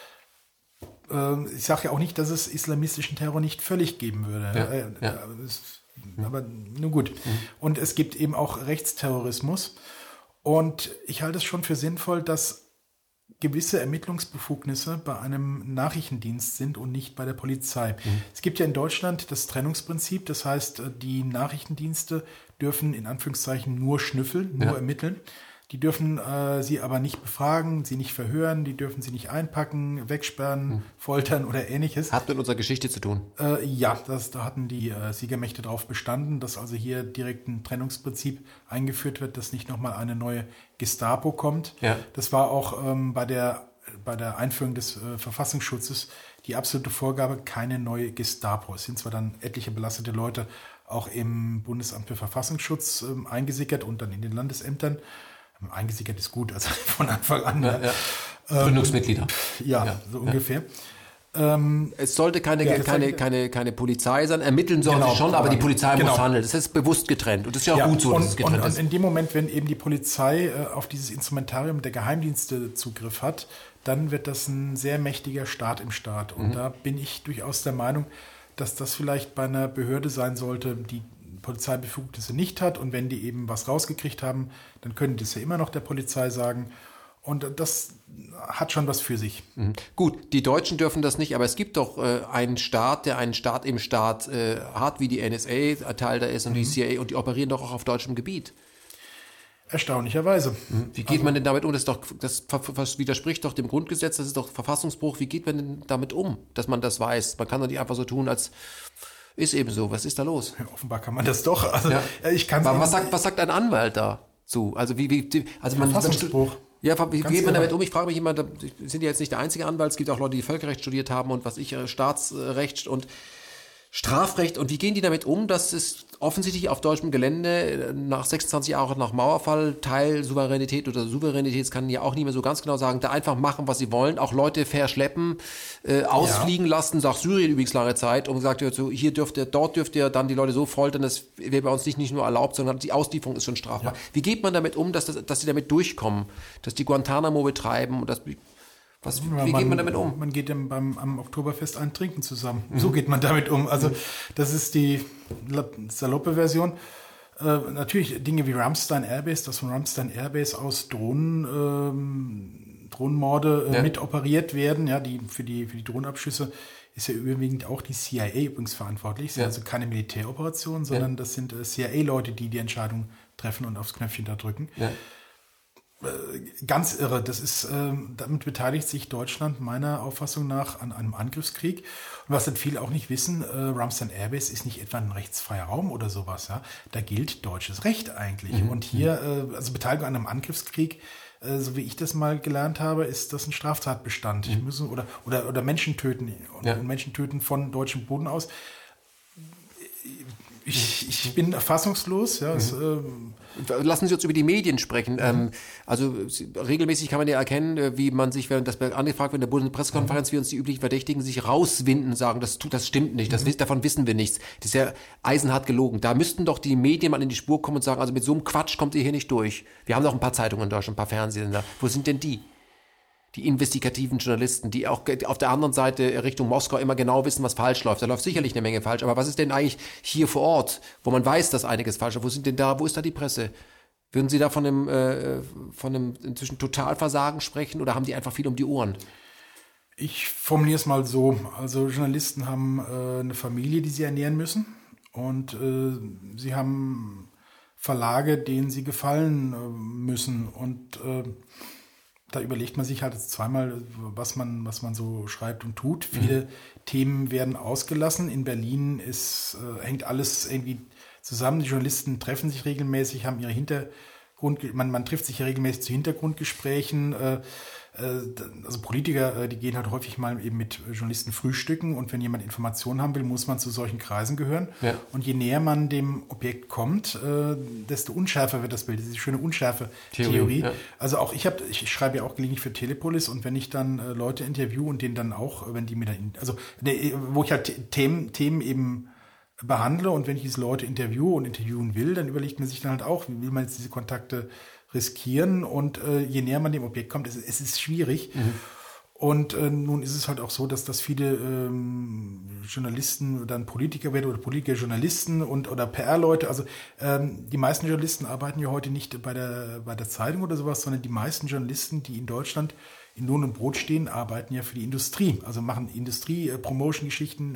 Ich sage ja auch nicht, dass es islamistischen Terror nicht völlig geben würde. Aber nun gut. Und es gibt eben auch Rechtsterrorismus. Und ich halte es schon für sinnvoll, dass gewisse Ermittlungsbefugnisse bei einem Nachrichtendienst sind und nicht bei der Polizei. Es gibt ja in Deutschland das Trennungsprinzip, das heißt, die Nachrichtendienste dürfen in Anführungszeichen nur schnüffeln, nur ermitteln. Die dürfen sie aber nicht befragen, sie nicht verhören, die dürfen sie nicht einpacken, wegsperren, foltern oder Ähnliches. Hat mit unserer Geschichte zu tun? Ja, da hatten die Siegermächte drauf bestanden, dass also hier direkt ein Trennungsprinzip eingeführt wird, dass nicht nochmal eine neue Gestapo kommt. Ja. Das war auch bei der Einführung des Verfassungsschutzes die absolute Vorgabe, keine neue Gestapo. Es sind zwar dann etliche belastete Leute auch im Bundesamt für Verfassungsschutz eingesickert und dann in den Landesämtern. Eingesickert ist gut, also von Anfang an. Gründungsmitglieder. So ungefähr. Es sollte keine Polizei sein, ermitteln sollte schon, aber die Polizei muss handeln. Das ist bewusst getrennt und das ist ja auch gut so, dass es getrennt ist. Und in dem Moment, wenn eben die Polizei auf dieses Instrumentarium der Geheimdienste Zugriff hat, dann wird das ein sehr mächtiger Staat im Staat. Und da bin ich durchaus der Meinung, dass das vielleicht bei einer Behörde sein sollte, die Polizeibefugnisse nicht hat, und wenn die eben was rausgekriegt haben, dann können die das ja immer noch der Polizei sagen, und das hat schon was für sich. Gut, die Deutschen dürfen das nicht, aber es gibt doch einen Staat, der einen Staat im Staat hat, wie die NSA Teil da ist und die CIA, und die operieren doch auch auf deutschem Gebiet. Erstaunlicherweise. Wie geht man denn damit um? Das widerspricht doch dem Grundgesetz, das ist doch Verfassungsbruch. Wie geht man denn damit um, dass man das weiß? Man kann doch nicht einfach so tun, als ist eben so. Was ist da los? Ja, offenbar kann man das doch. Also, was sagt ein Anwalt dazu? Also Verfassungsbruch. Wie geht man damit um? Ich frage mich immer, wir sind ja jetzt nicht der einzige Anwalt, es gibt auch Leute, die Völkerrecht studiert haben und Staatsrecht und Strafrecht. Und wie gehen die damit um, dass es offensichtlich auf deutschem Gelände nach 26 Jahren nach Mauerfall Teilsouveränität oder Souveränität, das kann ja auch nicht mehr so ganz genau sagen, da einfach machen, was sie wollen, auch Leute verschleppen, ausfliegen lassen, sagt Syrien übrigens lange Zeit, und sagt, dort dürft ihr dann die Leute so foltern, das wäre bei uns nicht nur erlaubt, sondern die Auslieferung ist schon strafbar. Ja. Wie geht man damit um, dass sie damit durchkommen, dass die Guantanamo betreiben und wie geht man damit um? Man geht am Oktoberfest ein Trinken zusammen. So geht man damit um. Also das ist die saloppe Version. Natürlich Dinge wie Ramstein Airbase, dass von Ramstein Airbase aus Drohnenmorde mit operiert werden. Ja, für die Drohnenabschüsse ist ja überwiegend auch die CIA übrigens verantwortlich. Das sind also keine Militäroperationen, sondern das sind CIA-Leute, die Entscheidung treffen und aufs Knöpfchen da drücken. Ja. Ganz irre. Das ist, damit beteiligt sich Deutschland meiner Auffassung nach an einem Angriffskrieg. Und was dann viele auch nicht wissen, Ramstein Airbase ist nicht etwa ein rechtsfreier Raum oder sowas. Ja? Da gilt deutsches Recht eigentlich. Und hier, also Beteiligung an einem Angriffskrieg, so wie ich das mal gelernt habe, ist das ein Straftatbestand. Oder Menschen töten und Menschen töten von deutschem Boden aus. Ich bin fassungslos. Ja, Lassen Sie uns über die Medien sprechen. Also regelmäßig kann man ja erkennen, wie man sich, während das angefragt wird in der Bundespressekonferenz, wie uns die üblichen Verdächtigen sich rauswinden, sagen, das stimmt nicht, davon wissen wir nichts. Das ist ja eisenhart gelogen. Da müssten doch die Medien mal in die Spur kommen und sagen, also mit so einem Quatsch kommt ihr hier nicht durch. Wir haben doch ein paar Zeitungen in Deutschland, ein paar Fernsehsender. Wo sind denn die? Die investigativen Journalisten, die auch auf der anderen Seite Richtung Moskau immer genau wissen, was falsch läuft. Da läuft sicherlich eine Menge falsch. Aber was ist denn eigentlich hier vor Ort, wo man weiß, dass einiges falsch ist? Wo ist da die Presse? Würden Sie da von einem inzwischen Totalversagen sprechen oder haben die einfach viel um die Ohren? Ich formuliere es mal so. Also Journalisten haben eine Familie, die sie ernähren müssen. Und sie haben Verlage, denen sie gefallen müssen. Und da überlegt man sich halt zweimal, was man so schreibt und tut. Viele Themen werden ausgelassen. In Berlin hängt alles irgendwie zusammen. Die Journalisten treffen sich regelmäßig, haben ihre man trifft sich ja regelmäßig zu Hintergrundgesprächen. Also Politiker, die gehen halt häufig mal eben mit Journalisten frühstücken und wenn jemand Informationen haben will, muss man zu solchen Kreisen gehören. Ja. Und je näher man dem Objekt kommt, desto unschärfer wird das Bild. Das ist die schöne Unschärfe-Theorie. Ja. Also auch ich schreibe ja auch gelegentlich für Telepolis und wenn ich dann Leute interviewe und denen dann auch, wenn die mir dann, wo ich halt Themen eben behandle und wenn ich diese Leute interviewen will, dann überlegt man sich dann halt auch, wie will man jetzt diese Kontakte riskieren und je näher man dem Objekt kommt, es ist schwierig. Und nun ist es halt auch so, dass viele Journalisten dann Politiker werden oder Politiker-Journalisten oder PR-Leute. Also die meisten Journalisten arbeiten ja heute nicht bei der Zeitung oder sowas, sondern die meisten Journalisten, die in Deutschland in Lohn und Brot stehen, arbeiten ja für die Industrie. Also machen Industrie-Promotion-Geschichten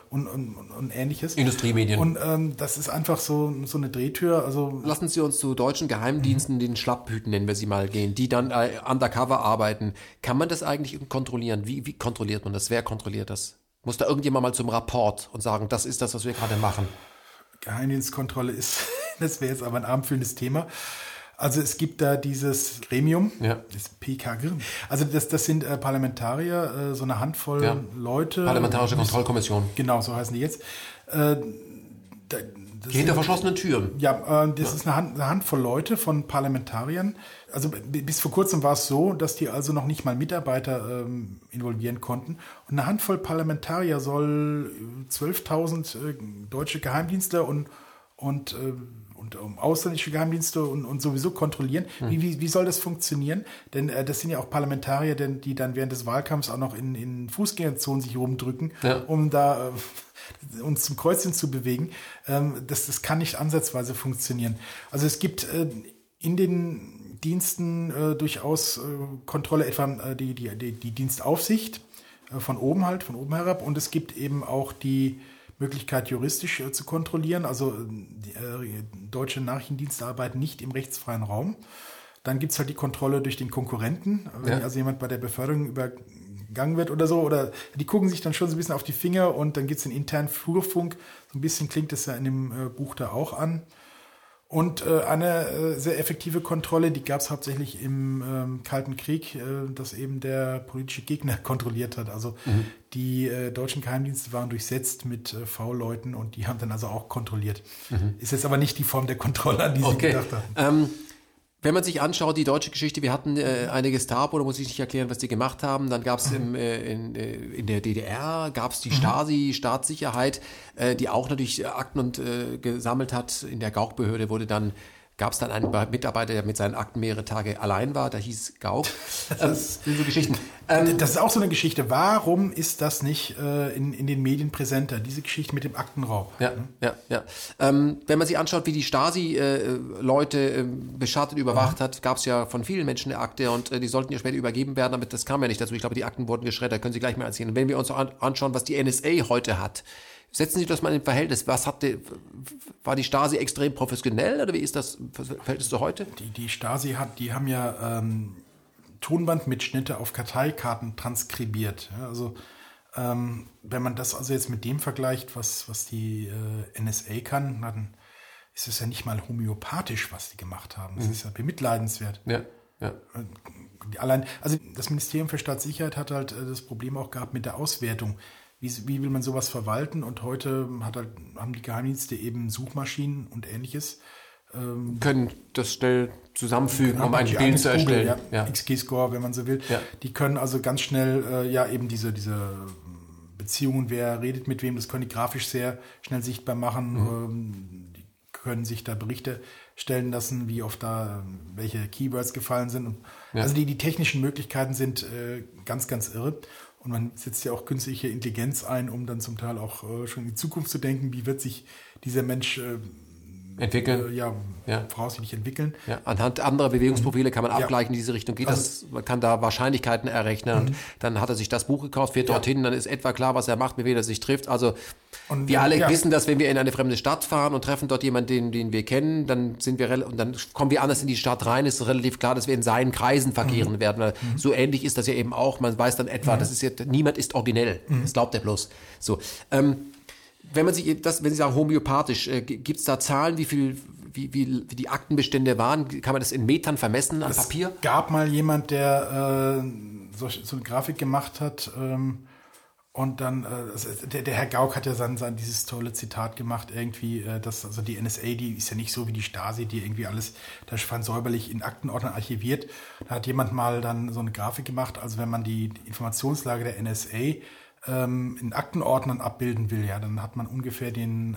und Ähnliches. Industriemedien. Und das ist einfach so eine Drehtür. Also lassen Sie uns zu deutschen Geheimdiensten, den Schlapphüten nennen wir sie mal, gehen, die dann undercover arbeiten. Kann man das eigentlich kontrollieren? Wie kontrolliert man das? Wer kontrolliert das? Muss da irgendjemand mal zum Rapport und sagen, das ist das, was wir gerade machen? Geheimdienstkontrolle das wäre jetzt aber ein abendfüllendes Thema. Also es gibt da dieses Gremium, das PKG. Also das sind Parlamentarier, so eine Handvoll Leute. Parlamentarische Kontrollkommission. Genau, so heißen die jetzt. Hinter verschlossenen Türen. Ja, das ist eine Handvoll Leute von Parlamentariern. Also bis vor kurzem war es so, dass die also noch nicht mal Mitarbeiter involvieren konnten. Und eine Handvoll Parlamentarier soll 12.000 deutsche Geheimdienstler und ausländische Geheimdienste und sowieso kontrollieren. Wie soll das funktionieren? Denn das sind ja auch Parlamentarier, die dann während des Wahlkampfs auch noch in Fußgängerzonen sich rumdrücken, um da uns zum Kreuzchen zu bewegen. Das kann nicht ansatzweise funktionieren. Also es gibt in den Diensten durchaus Kontrolle, etwa die Dienstaufsicht von oben herab. Und es gibt eben auch die Möglichkeit, juristisch zu kontrollieren. Also deutsche Nachrichtendienste arbeiten nicht im rechtsfreien Raum. Dann gibt es halt die Kontrolle durch den Konkurrenten. Wenn also jemand bei der Beförderung übergangen wird oder so, oder die gucken sich dann schon so ein bisschen auf die Finger und dann gibt es den internen Flurfunk. So ein bisschen klingt das ja in dem Buch da auch an. Und eine sehr effektive Kontrolle, die gab es hauptsächlich im Kalten Krieg, dass eben der politische Gegner kontrolliert hat. Also die deutschen Geheimdienste waren durchsetzt mit V-Leuten und die haben dann also auch kontrolliert. Ist jetzt aber nicht die Form der Kontrolle, an die sie gedacht haben. Wenn man sich anschaut, die deutsche Geschichte, wir hatten eine Gestapo, da muss ich nicht erklären, was die gemacht haben. Dann gab es in der DDR, gab es die Stasi, Staatssicherheit, die auch natürlich Akten gesammelt hat. In der Gauck-Behörde gab es dann einen Mitarbeiter, der mit seinen Akten mehrere Tage allein war, der hieß Gauck. Das sind so Geschichten. Das ist auch so eine Geschichte. Warum ist das nicht in den Medien präsenter, diese Geschichte mit dem Aktenraub? Ja. Wenn man sich anschaut, wie die Stasi Leute beschattet, überwacht hat, gab es ja von vielen Menschen eine Akte und die sollten ja später übergeben werden, aber das kam ja nicht dazu. Ich glaube, die Akten wurden geschreddert, können Sie gleich mal erzählen. Und wenn wir uns anschauen, was die NSA heute hat, Setzen Sie das mal in Verhältnis. War die Stasi extrem professionell oder wie ist das Verhältnis zu heute? Die Stasi die haben ja Tonbandmitschnitte auf Karteikarten transkribiert. Ja, also wenn man das also jetzt mit dem vergleicht, was die NSA kann, dann ist es ja nicht mal homöopathisch, was die gemacht haben. Das ist ja bemitleidenswert. Ja. Allein, also das Ministerium für Staatssicherheit hat halt das Problem auch gehabt mit der Auswertung. Wie will man sowas verwalten? Und heute haben die Geheimdienste eben Suchmaschinen und Ähnliches. Können das schnell zusammenfügen, um ein Bild zu erstellen. Ja. XG-Score, wenn man so will. Ja. Die können also ganz schnell eben diese Beziehungen, wer redet mit wem, das können die grafisch sehr schnell sichtbar machen. Die können sich da Berichte stellen lassen, wie oft da welche Keywords gefallen sind. Also die technischen Möglichkeiten sind ganz, ganz irre. Und man setzt ja auch künstliche Intelligenz ein, um dann zum Teil auch schon in die Zukunft zu denken, wie wird sich dieser Mensch entwickeln. Voraussichtlich entwickeln. Ja, anhand anderer Bewegungsprofile kann man abgleichen, in diese Richtung geht das. Man kann da Wahrscheinlichkeiten errechnen und dann hat er sich das Buch gekauft, fährt dorthin, dann ist etwa klar, was er macht, mit wem er sich trifft. Also wir alle wissen, dass wenn wir in eine fremde Stadt fahren und treffen dort jemanden, den wir kennen, dann und dann kommen wir anders in die Stadt rein, ist relativ klar, dass wir in seinen Kreisen verkehren werden. Weil so ähnlich ist das ja eben auch. Man weiß dann etwa, das ist jetzt, niemand ist originell. Das glaubt er bloß. So. Wenn Sie sagen homöopathisch, gibt es da Zahlen, wie die Aktenbestände waren? Kann man das in Metern vermessen an Papier? Es gab mal jemand, der so eine Grafik gemacht hat und dann, der Herr Gauck hat ja dieses tolle Zitat gemacht, irgendwie, dass also die NSA, die ist ja nicht so wie die Stasi, die irgendwie alles da säuberlich in Aktenordnern archiviert. Da hat jemand mal dann so eine Grafik gemacht, also wenn man die Informationslage der NSA in Aktenordnern abbilden will, ja, dann hat man ungefähr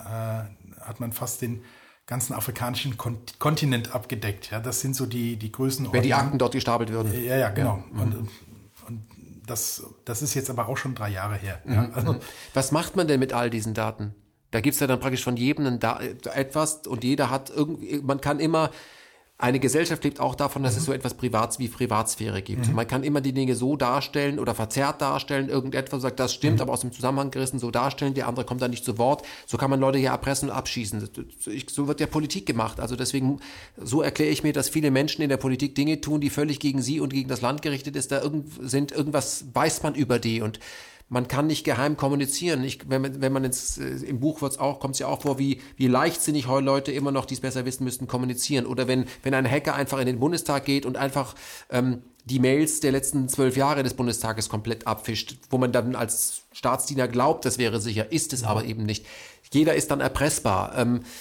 hat man fast den ganzen afrikanischen Kontinent abgedeckt. Ja, das sind so die Größenordnungen. Wenn die Akten dort gestapelt würden. Ja, genau. Ja. Und das ist jetzt aber auch schon 3 Jahre her. Ja, also, was macht man denn mit all diesen Daten? Da gibt's ja dann praktisch von jedem etwas und jeder hat man kann immer. Eine Gesellschaft lebt auch davon, dass es so etwas wie Privatsphäre gibt. Man kann immer die Dinge so darstellen oder verzerrt darstellen, irgendetwas sagt, das stimmt, aber aus dem Zusammenhang gerissen so darstellen, der andere kommt da nicht zu Wort. So kann man Leute hier erpressen und abschießen. So wird ja Politik gemacht. Also deswegen, so erkläre ich mir, dass viele Menschen in der Politik Dinge tun, die völlig gegen sie und gegen das Land gerichtet ist. Irgendwas weiß man über die und man kann nicht geheim kommunizieren. Wenn man im Buch kommt es ja auch vor, wie leichtsinnig Leute immer noch, die es besser wissen müssten, kommunizieren. Oder wenn ein Hacker einfach in den Bundestag geht und einfach die Mails der letzten 12 Jahre des Bundestages komplett abfischt, wo man dann als Staatsdiener glaubt, das wäre sicher, ist es aber eben nicht. Jeder ist dann erpressbar.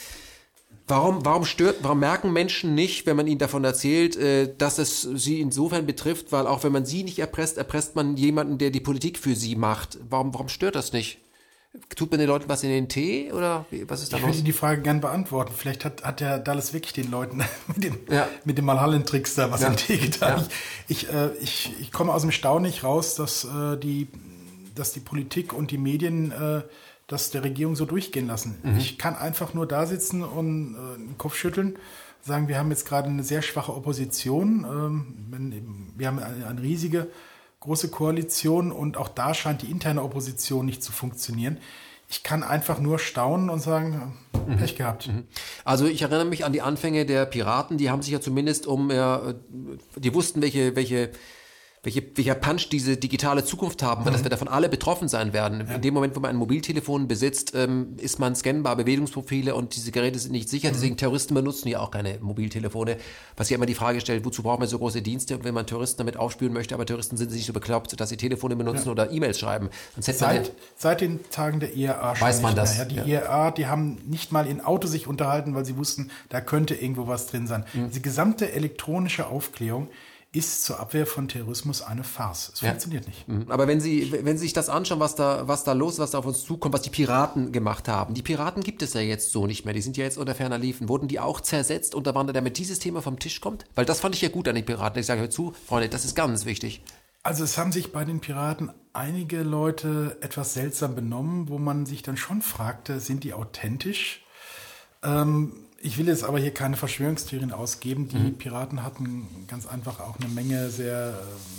Warum merken Menschen nicht, wenn man ihnen davon erzählt, dass es sie insofern betrifft, weil auch wenn man sie nicht erpresst man jemanden, der die Politik für sie macht. Warum stört das nicht? Tut man den Leuten was in den Tee oder was ist da los? Ich würde die Frage gern beantworten. Vielleicht hat der Dallas wirklich den Leuten mit dem Malhallen-Tricks da was in den Tee getan. Ja. Ich komme aus dem Staunen nicht raus, dass die Politik und die Medien das der Regierung so durchgehen lassen. Ich kann einfach nur da sitzen und den Kopf schütteln, sagen, wir haben jetzt gerade eine sehr schwache Opposition. Wir haben eine riesige, große Koalition und auch da scheint die interne Opposition nicht zu funktionieren. Ich kann einfach nur staunen und sagen, Pech gehabt. Also ich erinnere mich an die Anfänge der Piraten, die haben sich ja zumindest die wussten, welcher Punch diese digitale Zukunft haben wird, dass wir davon alle betroffen sein werden. In dem Moment, wo man ein Mobiltelefon besitzt, ist man scannbar, Bewegungsprofile und diese Geräte sind nicht sicher. Deswegen Terroristen benutzen ja auch keine Mobiltelefone. Was ja immer die Frage stellt, wozu braucht man so große Dienste, wenn man Terroristen damit aufspüren möchte, aber Terroristen sind nicht so bekloppt, dass sie Telefone benutzen oder E-Mails schreiben. Seit den Tagen der IRA weiß man das. Ja, die IRA, die haben nicht mal in Auto sich unterhalten, weil sie wussten, da könnte irgendwo was drin sein. Diese gesamte elektronische Aufklärung ist zur Abwehr von Terrorismus eine Farce. Es funktioniert nicht. Aber wenn Sie sich das anschauen, was da los ist, was da auf uns zukommt, was die Piraten gemacht haben. Die Piraten gibt es ja jetzt so nicht mehr. Die sind ja jetzt unter ferner Liefen. Wurden die auch zersetzt unter Wander, damit dieses Thema vom Tisch kommt? Weil das fand ich ja gut an den Piraten. Ich sage, hör zu, Freunde, das ist ganz wichtig. Also es haben sich bei den Piraten einige Leute etwas seltsam benommen, wo man sich dann schon fragte, sind die authentisch? Ich will jetzt aber hier keine Verschwörungstheorien ausgeben. Die Piraten hatten ganz einfach auch eine Menge sehr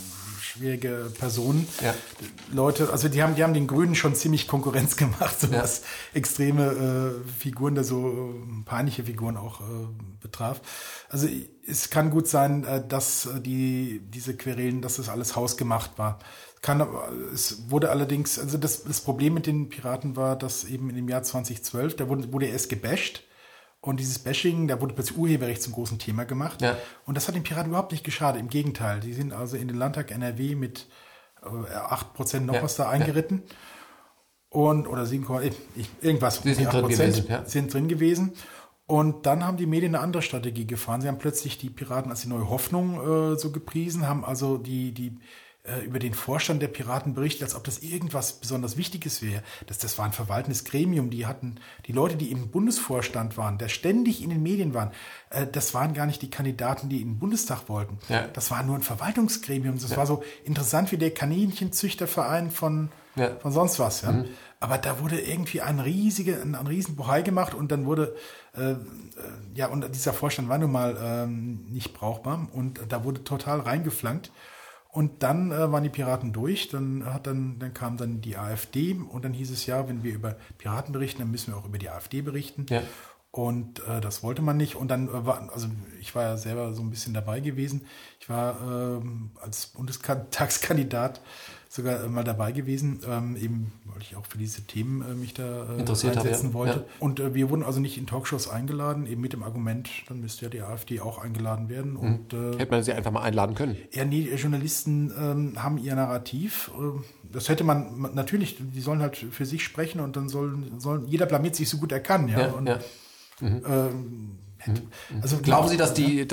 schwierige Personen. Ja. Leute, also die haben den Grünen schon ziemlich Konkurrenz gemacht, so was extreme Figuren, da so peinliche Figuren auch betraf. Also es kann gut sein, dass diese Querelen, dass das alles hausgemacht war. Es wurde allerdings, also das Problem mit den Piraten war, dass eben in dem Jahr 2012, da wurde er erst gebasht und dieses Bashing, da wurde plötzlich Urheberrecht zum großen Thema gemacht und das hat den Piraten überhaupt nicht geschadet, im Gegenteil. Die sind also in den Landtag NRW mit 8% noch was da eingeritten oder 7, irgendwas, Sie sind 8% sind drin gewesen. Und dann haben die Medien eine andere Strategie gefahren. Sie haben plötzlich die Piraten als die neue Hoffnung so gepriesen, haben also die über den Vorstand der Piraten berichtet, als ob das irgendwas besonders Wichtiges wäre. Das war ein verwaltendes Gremium. Die Leute, die im Bundesvorstand waren, der ständig in den Medien waren, das waren gar nicht die Kandidaten, die in den Bundestag wollten. Ja. Das war nur ein Verwaltungsgremium. Das war so interessant wie der Kaninchenzüchterverein von sonst was. Ja. Aber da wurde irgendwie ein riesen Bohai gemacht und dann wurde, und dieser Vorstand war nun mal nicht brauchbar und da wurde total reingeflankt. Und dann waren die Piraten durch, dann kam dann die AfD und dann hieß es wenn wir über Piraten berichten, dann müssen wir auch über die AfD berichten. Ja. Und das wollte man nicht. Und dann ich war ja selber so ein bisschen dabei gewesen. Ich war als Bundestagskandidat sogar mal dabei gewesen, eben weil ich auch für diese Themen mich da einsetzen wollte. Ja. Und wir wurden also nicht in Talkshows eingeladen, eben mit dem Argument, dann müsste ja die AfD auch eingeladen werden. Und, hätte man sie einfach mal einladen können? Ja, nee, Journalisten haben ihr Narrativ. Das hätte man natürlich, die sollen halt für sich sprechen und dann sollen jeder blamiert sich so gut er kann. Ja. Also glauben Sie, dass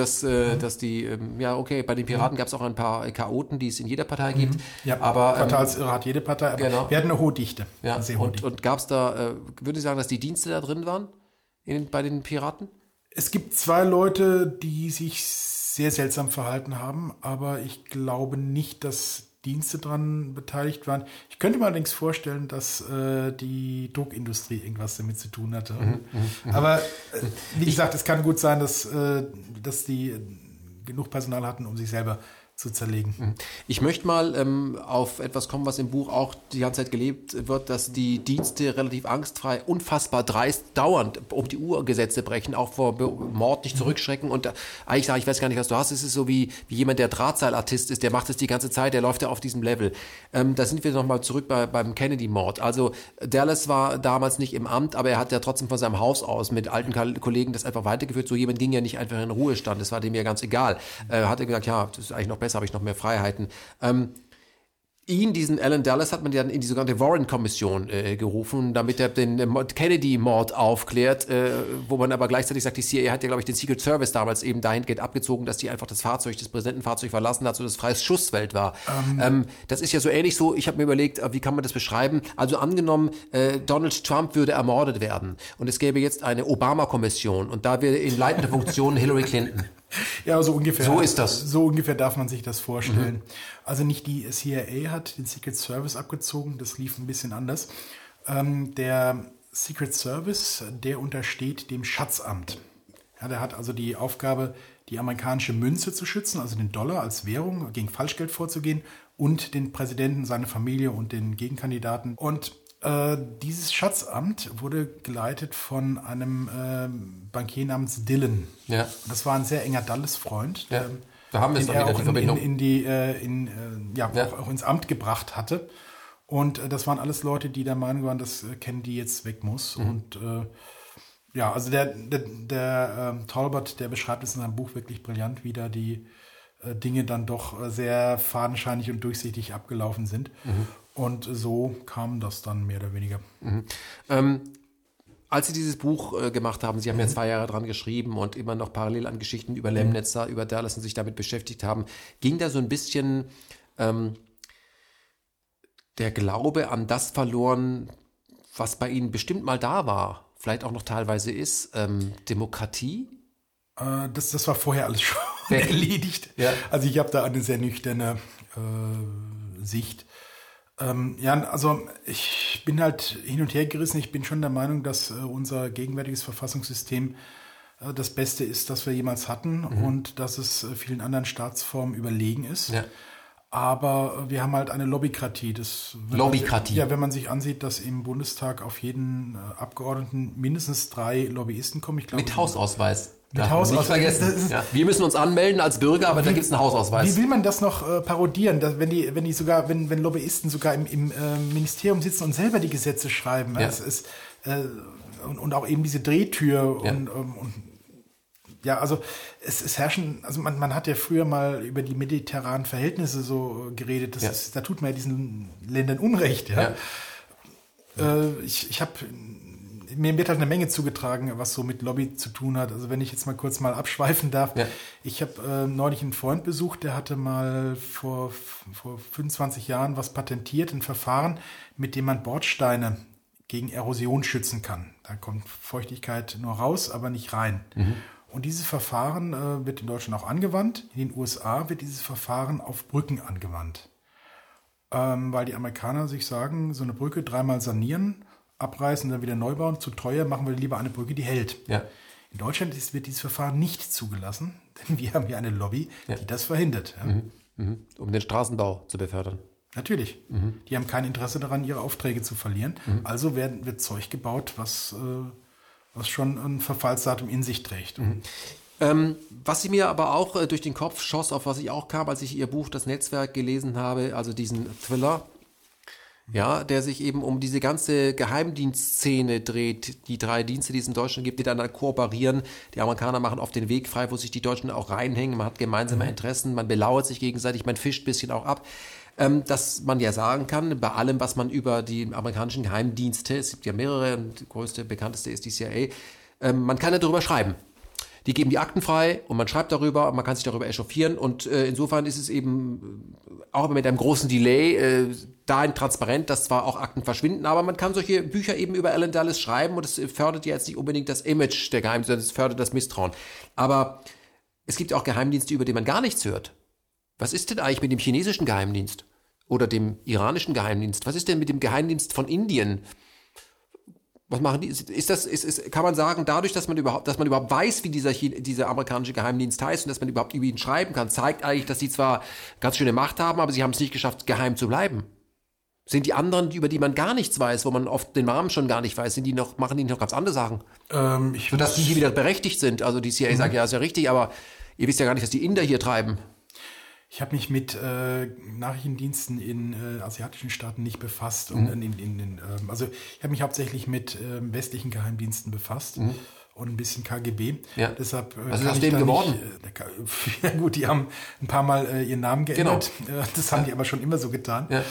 bei den Piraten gab es auch ein paar Chaoten, die es in jeder Partei gibt. Ja, aber Quartalsirre hat jede Partei, aber wir hatten eine hohe Dichte. Ja. Und gab es da, würde ich sagen, dass die Dienste da drin waren bei den Piraten? Es gibt 2 Leute, die sich sehr seltsam verhalten haben, aber ich glaube nicht, dass Dienste dran beteiligt waren. Ich könnte mir allerdings vorstellen, dass die Druckindustrie irgendwas damit zu tun hatte. Aber wie gesagt, es kann gut sein, dass die genug Personal hatten, um sich selber zu zerlegen. Ich möchte mal auf etwas kommen, was im Buch auch die ganze Zeit gelebt wird, dass die Dienste relativ angstfrei, unfassbar dreist, dauernd um die Uhr Gesetze brechen, auch vor Mord nicht zurückschrecken und eigentlich sagen, ich weiß gar nicht, was du hast, es ist so wie jemand, der Drahtseilartist ist, der macht es die ganze Zeit, der läuft ja auf diesem Level. Da sind wir nochmal zurück beim Kennedy-Mord. Also Dallas war damals nicht im Amt, aber er hat ja trotzdem von seinem Haus aus mit alten Kollegen das einfach weitergeführt. So jemand ging ja nicht einfach in Ruhestand, das war dem ja ganz egal. Hat er gesagt, ja, das ist eigentlich noch besser, habe ich noch mehr Freiheiten. Diesen Alan Dulles hat man dann in die sogenannte Warren-Kommission gerufen, damit er den Kennedy-Mord aufklärt, wo man aber gleichzeitig sagt, die CIA hat ja, glaube ich, den Secret Service damals eben dahingehend abgezogen, dass die einfach das Präsidentenfahrzeug verlassen hat, so dass freies Schussfeld war. Das ist ja so ähnlich so, ich habe mir überlegt, wie kann man das beschreiben? Also angenommen, Donald Trump würde ermordet werden und es gäbe jetzt eine Obama-Kommission und da wäre in leitender Funktion Hillary Clinton. Ja, so ungefähr. So ist das. So ungefähr darf man sich das vorstellen. Also nicht die CIA hat den Secret Service abgezogen, das lief ein bisschen anders. Der Secret Service, der untersteht dem Schatzamt. Ja, der hat also die Aufgabe, die amerikanische Münze zu schützen, also den Dollar als Währung, gegen Falschgeld vorzugehen und den Präsidenten, seine Familie und den Gegenkandidaten. Und dieses Schatzamt wurde geleitet von einem Bankier namens Dillon. Ja. Das war ein sehr enger Dulles-Freund, ja. Da haben wir es dann wieder die Verbindung. Auch ins Amt gebracht hatte. Und das waren alles Leute, die der Meinung waren, dass Kennedy jetzt weg muss. Und also der Talbot, der beschreibt es in seinem Buch wirklich brillant, wie da die Dinge dann doch sehr fadenscheinig und durchsichtig abgelaufen sind. Und so kam das dann mehr oder weniger. Als Sie dieses Buch gemacht haben, Sie haben ja 2 Jahre dran geschrieben und immer noch parallel an Geschichten über Lemnitzer, über Dallas und sich damit beschäftigt haben, ging da so ein bisschen der Glaube an das verloren, was bei Ihnen bestimmt mal da war, vielleicht auch noch teilweise ist, Demokratie? Das war vorher alles schon erledigt. Ja. Also ich habe da eine sehr nüchterne Sicht. Also ich bin halt hin und her gerissen. Ich bin schon der Meinung, dass unser gegenwärtiges Verfassungssystem das Beste ist, das wir jemals hatten und dass es vielen anderen Staatsformen überlegen ist. Ja. Aber wir haben halt eine Lobbykratie. Lobbykratie? Ja, wenn man sich ansieht, dass im Bundestag auf jeden Abgeordneten mindestens 3 Lobbyisten kommen. Ich glaube, mit Hausausweis. Mit Hausausweis. Nicht vergessen. Ja. Wir müssen uns anmelden als Bürger, aber da gibt es einen Hausausweis. Wie will man das noch parodieren, dass, wenn Lobbyisten sogar im Ministerium sitzen und selber die Gesetze schreiben? Ja. Es ist, und auch eben diese Drehtür also es herrschen, also man hat ja früher mal über die mediterranen Verhältnisse so geredet, da tut man ja diesen Ländern Unrecht. Ja? Mir wird halt eine Menge zugetragen, was so mit Lobby zu tun hat. Also wenn ich jetzt kurz mal abschweifen darf. Ja. Ich habe neulich einen Freund besucht, der hatte mal vor 25 Jahren was patentiert, ein Verfahren, mit dem man Bordsteine gegen Erosion schützen kann. Da kommt Feuchtigkeit nur raus, aber nicht rein. Mhm. Und dieses Verfahren wird in Deutschland auch angewandt. In den USA wird dieses Verfahren auf Brücken angewandt. Weil die Amerikaner sich sagen, so eine Brücke 3-mal sanieren, abreißen und dann wieder neu bauen, zu teuer, machen wir lieber eine Brücke, die hält. Ja. In Deutschland wird dieses Verfahren nicht zugelassen, denn wir haben hier eine Lobby, die das verhindert. Ja. Mhm. Mhm. Um den Straßenbau zu befördern. Natürlich. Mhm. Die haben kein Interesse daran, ihre Aufträge zu verlieren. Mhm. Also wird Zeug gebaut, was schon ein Verfallsdatum in sich trägt. Mhm. Was sie mir aber auch durch den Kopf schoss, auf was ich auch kam, als ich ihr Buch Das Netzwerk gelesen habe, also diesen Thriller, ja, der sich eben um diese ganze Geheimdienstszene dreht, die 3 Dienste, die es in Deutschland gibt, die dann kooperieren. Die Amerikaner machen oft den Weg frei, wo sich die Deutschen auch reinhängen. Man hat gemeinsame Interessen, man belauert sich gegenseitig, man fischt ein bisschen auch ab. Dass man ja sagen kann, bei allem, was man über die amerikanischen Geheimdienste, es gibt ja mehrere, und die größte, bekannteste ist die CIA, man kann ja darüber schreiben. Die geben die Akten frei und man schreibt darüber, man kann sich darüber echauffieren und insofern ist es eben auch mit einem großen Delay dahin transparent, dass zwar auch Akten verschwinden, aber man kann solche Bücher eben über Alan Dulles schreiben und es fördert ja jetzt nicht unbedingt das Image der Geheimdienste, sondern es fördert das Misstrauen. Aber es gibt auch Geheimdienste, über die man gar nichts hört. Was ist denn eigentlich mit dem chinesischen Geheimdienst oder dem iranischen Geheimdienst? Was ist denn mit dem Geheimdienst von Indien? Was machen die? Kann man sagen, dadurch, dass man überhaupt weiß, wie dieser amerikanische Geheimdienst heißt und dass man überhaupt über ihn schreiben kann, zeigt eigentlich, dass sie zwar ganz schöne Macht haben, aber sie haben es nicht geschafft, geheim zu bleiben. Sind die anderen, über die man gar nichts weiß, wo man oft den Namen schon gar nicht weiß, machen die noch ganz andere Sachen? Sodass die hier wieder berechtigt sind. Also die CIA sagt, ja, ist ja richtig, aber ihr wisst ja gar nicht, was die Inder hier treiben. Ich habe mich mit Nachrichtendiensten in asiatischen Staaten nicht befasst. Und also ich habe mich hauptsächlich mit westlichen Geheimdiensten befasst und ein bisschen KGB. Ja. Deshalb, was ist aus denen geworden? Ja gut, die haben ein paar Mal ihren Namen geändert. Genau. Das haben die aber schon immer so getan. Ja.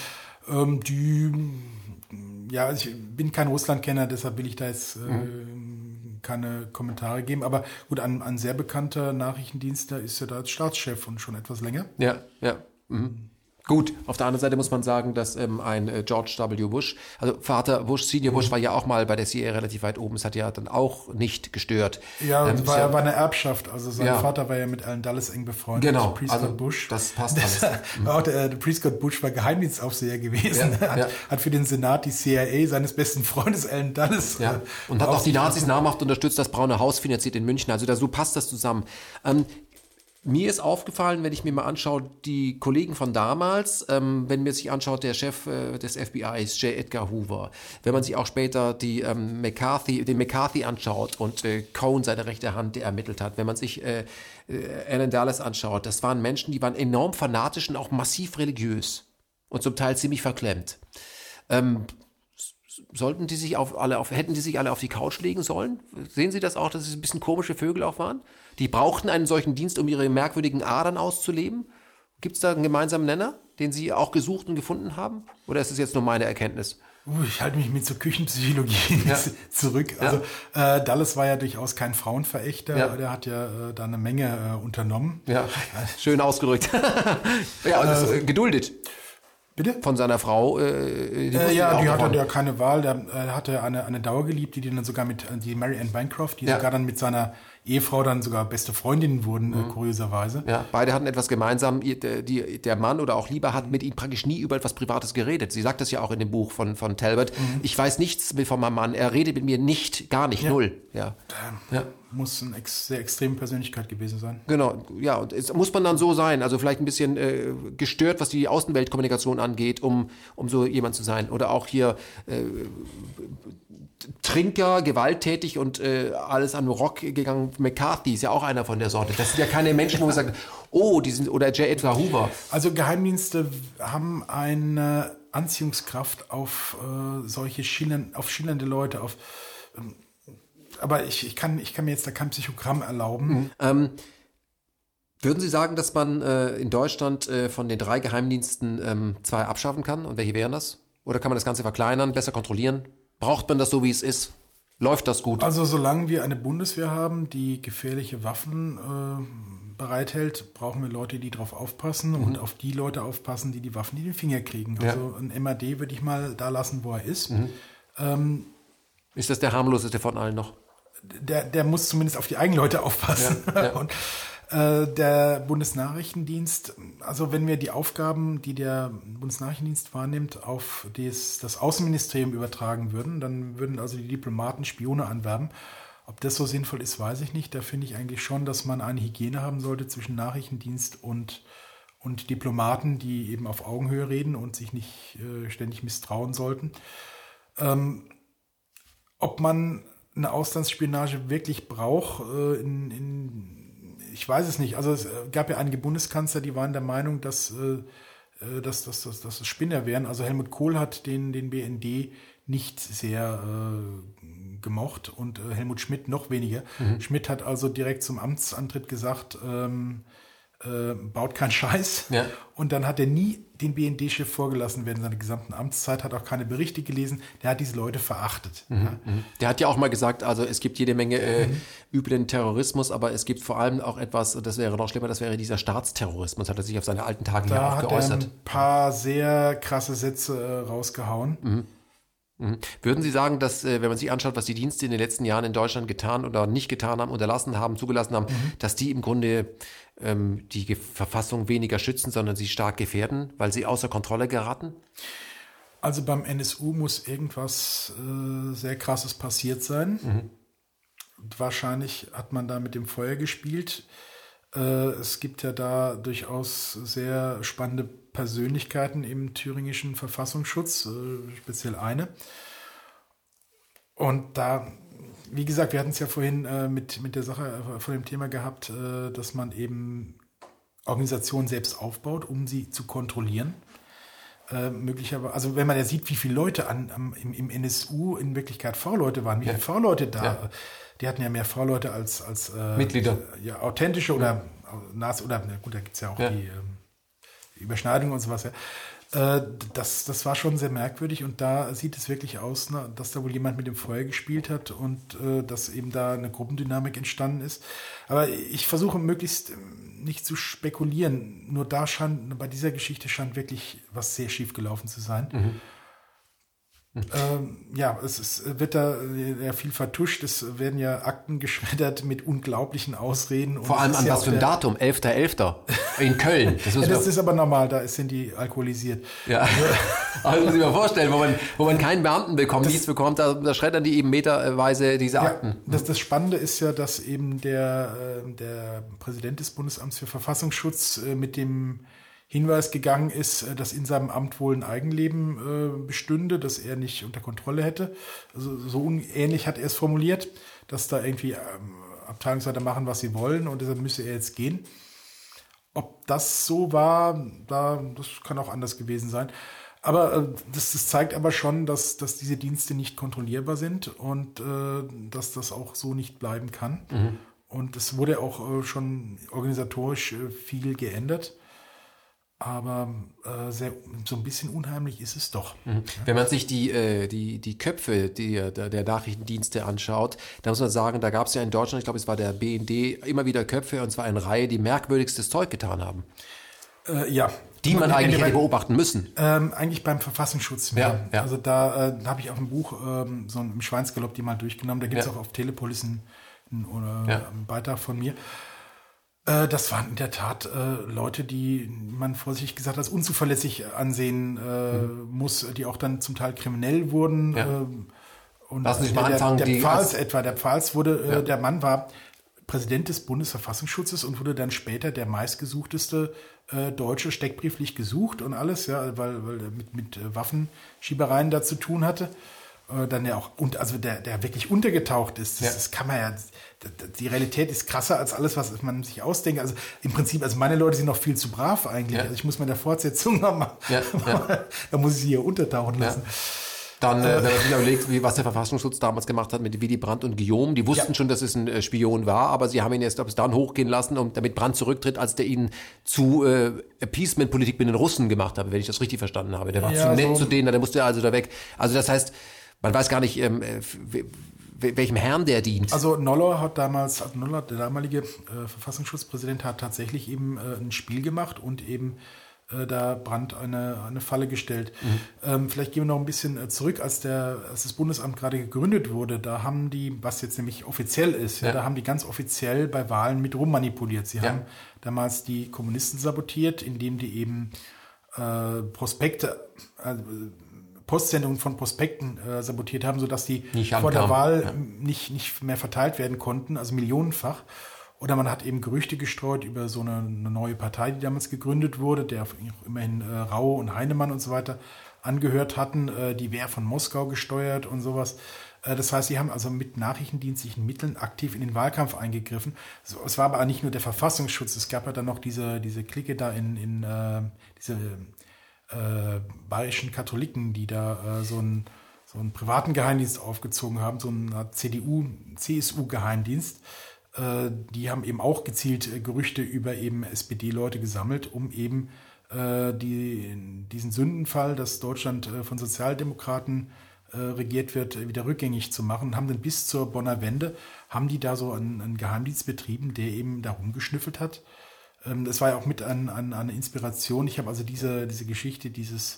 Ich bin kein Russlandkenner, deshalb will ich da jetzt keine Kommentare geben. Aber gut, ein sehr bekannter Nachrichtendienst, der ist ja da als Staatschef und schon etwas länger. Ja, ja. Mhm. Gut, auf der anderen Seite muss man sagen, dass ein George W. Bush, also Vater Bush, Senior Bush, war ja auch mal bei der CIA relativ weit oben. Es hat ja dann auch nicht gestört. Ja, war eine Erbschaft. Also sein Vater war ja mit Alan Dulles eng befreundet. Genau, Prescott Bush. Das passt alles. Auch der Prescott Bush war Geheimdienstaufseher gewesen. Hat für den Senat die CIA seines besten Freundes Alan Dulles. Ja. Und hat auch die Nazis namhaft unterstützt, das Braune Haus finanziert in München. Also so passt das zusammen. Mir ist aufgefallen, wenn ich mir mal anschaue, die Kollegen von damals, wenn man sich anschaut, der Chef des FBIs, J. Edgar Hoover, wenn man sich auch später den McCarthy anschaut und Cohen, seine rechte Hand, der ermittelt hat, wenn man sich Alan Dulles anschaut, das waren Menschen, die waren enorm fanatisch und auch massiv religiös und zum Teil ziemlich verklemmt. Hätten die sich alle auf die Couch legen sollen? Sehen Sie das auch, dass es ein bisschen komische Vögel auch waren? Die brauchten einen solchen Dienst, um ihre merkwürdigen Adern auszuleben? Gibt es da einen gemeinsamen Nenner, den Sie auch gesucht und gefunden haben? Oder ist es jetzt nur meine Erkenntnis? Ich halte mich mit so Küchenpsychologie zurück. Also Dulles war ja durchaus kein Frauenverächter. Ja. Der hat ja da eine Menge unternommen. Ja, schön ausgedrückt. Geduldet. Bitte? Von seiner Frau. Die hatte ja keine Wahl. Der hatte eine Dauergeliebte, die dann sogar die Mary Ann Bancroft, die sogar dann mit seiner Ehefrau dann sogar beste Freundinnen wurden, kurioserweise. Ja, beide hatten etwas gemeinsam. Der Mann oder auch Lieber hat mit ihnen praktisch nie über etwas Privates geredet. Sie sagt das ja auch in dem Buch von Talbot. Ich weiß nichts von meinem Mann. Er redet mit mir gar nicht, null. Ja. muss eine sehr extreme Persönlichkeit gewesen sein. Genau, ja, und es muss man dann so sein, also vielleicht ein bisschen gestört, was die Außenweltkommunikation angeht, um so jemand zu sein. Oder auch hier Trinker, gewalttätig und alles an Rock gegangen. McCarthy ist ja auch einer von der Sorte. Das sind ja keine Menschen, wo man sagt, oh, die sind, oder J. Edgar Hoover. Also Geheimdienste haben eine Anziehungskraft auf schillernde Leute, aber ich kann mir jetzt da kein Psychogramm erlauben. Würden Sie sagen, dass man in Deutschland von den 3 Geheimdiensten 2 abschaffen kann? Und welche wären das? Oder kann man das Ganze verkleinern, besser kontrollieren? Braucht man das so, wie es ist? Läuft das gut? Also solange wir eine Bundeswehr haben, die gefährliche Waffen bereithält, brauchen wir Leute, die darauf aufpassen und auf die Leute aufpassen, die die Waffen in den Finger kriegen. Ja. Also ein MAD würde ich mal da lassen, wo er ist. Ist das der harmloseste von allen noch? Der muss zumindest auf die eigenen Leute aufpassen. Ja, ja. Und der Bundesnachrichtendienst, also wenn wir die Aufgaben, die der Bundesnachrichtendienst wahrnimmt, auf das Außenministerium übertragen würden, dann würden also die Diplomaten Spione anwerben. Ob das so sinnvoll ist, weiß ich nicht. Da finde ich eigentlich schon, dass man eine Hygiene haben sollte zwischen Nachrichtendienst und Diplomaten, die eben auf Augenhöhe reden und sich nicht ständig misstrauen sollten. Ob man eine Auslandsspionage wirklich braucht, ich weiß es nicht. Also es gab ja einige Bundeskanzler, die waren der Meinung, dass das Spinner wären. Also Helmut Kohl hat den BND nicht sehr gemocht und Helmut Schmidt noch weniger. Schmidt hat also direkt zum Amtsantritt gesagt, baut keinen Scheiß. Ja. Und dann hat er nie den BND-Chef vorgelassen während seiner gesamten Amtszeit, hat auch keine Berichte gelesen, der hat diese Leute verachtet. Ja. Der hat ja auch mal gesagt, also es gibt jede Menge üblen Terrorismus, aber es gibt vor allem auch etwas, das wäre noch schlimmer, das wäre dieser Staatsterrorismus, hat er sich auf seine alten Tage ja auch geäußert. Da hat er ein paar sehr krasse Sätze rausgehauen. Würden Sie sagen, dass, wenn man sich anschaut, was die Dienste in den letzten Jahren in Deutschland getan oder nicht getan haben, unterlassen haben, zugelassen haben, dass die im Grunde die Verfassung weniger schützen, sondern sie stark gefährden, weil sie außer Kontrolle geraten? Also beim NSU muss irgendwas sehr Krasses passiert sein. Wahrscheinlich hat man da mit dem Feuer gespielt. Es gibt ja da durchaus sehr spannende Persönlichkeiten im thüringischen Verfassungsschutz, speziell eine. Und da, wie gesagt, wir hatten es ja vorhin mit der Sache vor dem Thema gehabt, dass man eben Organisationen selbst aufbaut, um sie zu kontrollieren. Möglicherweise, also wenn man ja sieht, wie viele Leute im NSU in Wirklichkeit V-Leute waren, wie viele V-Leute da, die hatten ja mehr V-Leute als Mitglieder. Ja, authentische oder gut, da gibt es ja auch die Überschneidung und sowas. Ja. Das war schon sehr merkwürdig und da sieht es wirklich aus, dass da wohl jemand mit dem Feuer gespielt hat und dass eben da eine Gruppendynamik entstanden ist. Aber ich versuche möglichst nicht zu spekulieren. Nur bei dieser Geschichte scheint wirklich was sehr schief gelaufen zu sein. Es wird da ja viel vertuscht. Es werden ja Akten geschreddert mit unglaublichen Ausreden. Vor allem an was für ein Datum? 11.11. in Köln. Das ist aber normal, da sind die alkoholisiert. Ja, aber das muss ich mir vorstellen, wo man keinen Beamten bekommt, nichts bekommt, da schreddern die eben meterweise diese Akten. Das Spannende ist ja, dass eben der Präsident des Bundesamts für Verfassungsschutz mit dem Hinweis gegangen ist, dass in seinem Amt wohl ein Eigenleben bestünde, das er nicht unter Kontrolle hätte. Also so ähnlich hat er es formuliert, dass da irgendwie Abteilungsleiter machen, was sie wollen und deshalb müsse er jetzt gehen. Ob das so war, das kann auch anders gewesen sein. Aber das zeigt aber schon, dass diese Dienste nicht kontrollierbar sind und dass das auch so nicht bleiben kann. Und es wurde auch schon organisatorisch viel geändert. Aber so ein bisschen unheimlich ist es doch. Wenn man sich die Köpfe der Nachrichtendienste anschaut, da muss man sagen, da gab es ja in Deutschland, ich glaube, es war der BND, immer wieder Köpfe, und zwar eine Reihe, die merkwürdigstes Zeug getan haben. Die man eigentlich hätte beobachten müssen. Eigentlich beim Verfassungsschutz mehr. Ja. Also da habe ich auch ein Buch, so im Schweinsgalopp, die mal durchgenommen. Da gibt es auch auf Telepolis einen Beitrag von mir. Das waren in der Tat Leute, die man vorsichtig gesagt als unzuverlässig ansehen muss, die auch dann zum Teil kriminell wurden. Und lass mich mal anfangen. Der Pfahls wurde, der Mann war Präsident des Bundesverfassungsschutzes und wurde dann später der meistgesuchteste Deutsche, steckbrieflich gesucht und alles, ja, weil er mit Waffenschiebereien da zu tun hatte. Dann ja auch, also der wirklich untergetaucht ist. Das kann man ja, die Realität ist krasser als alles, was man sich ausdenkt. Also im Prinzip, also meine Leute sind noch viel zu brav eigentlich. Also ich muss mir in der Fortsetzung noch mal, da muss ich sie hier untertauchen lassen. Dann, wenn man sich überlegt, was der Verfassungsschutz damals gemacht hat mit Willy Brandt und Guillaume, die wussten schon, dass es ein Spion war, aber sie haben ihn erst, dann hochgehen lassen, damit Brandt zurücktritt, als der ihn zu Appeasement-Politik mit den Russen gemacht hat, wenn ich das richtig verstanden habe. Der war zu nett zu denen, der musste also da weg. Also das heißt, man weiß gar nicht, welchem Herrn der dient. Also Noller, der damalige Verfassungsschutzpräsident, hat tatsächlich eben ein Spiel gemacht und eben da Brandt eine Falle gestellt. Vielleicht gehen wir noch ein bisschen zurück, als das Bundesamt gerade gegründet wurde, da haben die, was jetzt nämlich offiziell ist, da haben die ganz offiziell bei Wahlen mit rummanipuliert. Sie haben damals die Kommunisten sabotiert, indem die eben Postsendungen von Prospekten sabotiert haben, sodass die vor der Wahl nicht mehr verteilt werden konnten, also millionenfach. Oder man hat eben Gerüchte gestreut über so eine neue Partei, die damals gegründet wurde, der immerhin Rau und Heinemann und so weiter angehört hatten, die wäre von Moskau gesteuert und sowas. Das heißt, sie haben also mit nachrichtendienstlichen Mitteln aktiv in den Wahlkampf eingegriffen. Es war aber nicht nur der Verfassungsschutz, es gab ja dann noch diese Clique da in diese bayerischen Katholiken, die da so einen privaten Geheimdienst aufgezogen haben, so einen CSU-Geheimdienst. Die haben eben auch gezielt Gerüchte über eben SPD-Leute gesammelt, um eben diesen Sündenfall, dass Deutschland von Sozialdemokraten regiert wird, wieder rückgängig zu machen. Und haben dann bis zur Bonner Wende, haben die da so einen Geheimdienst betrieben, der eben da rumgeschnüffelt hat. Das war ja auch mit eine Inspiration. Ich habe also diese Geschichte dieses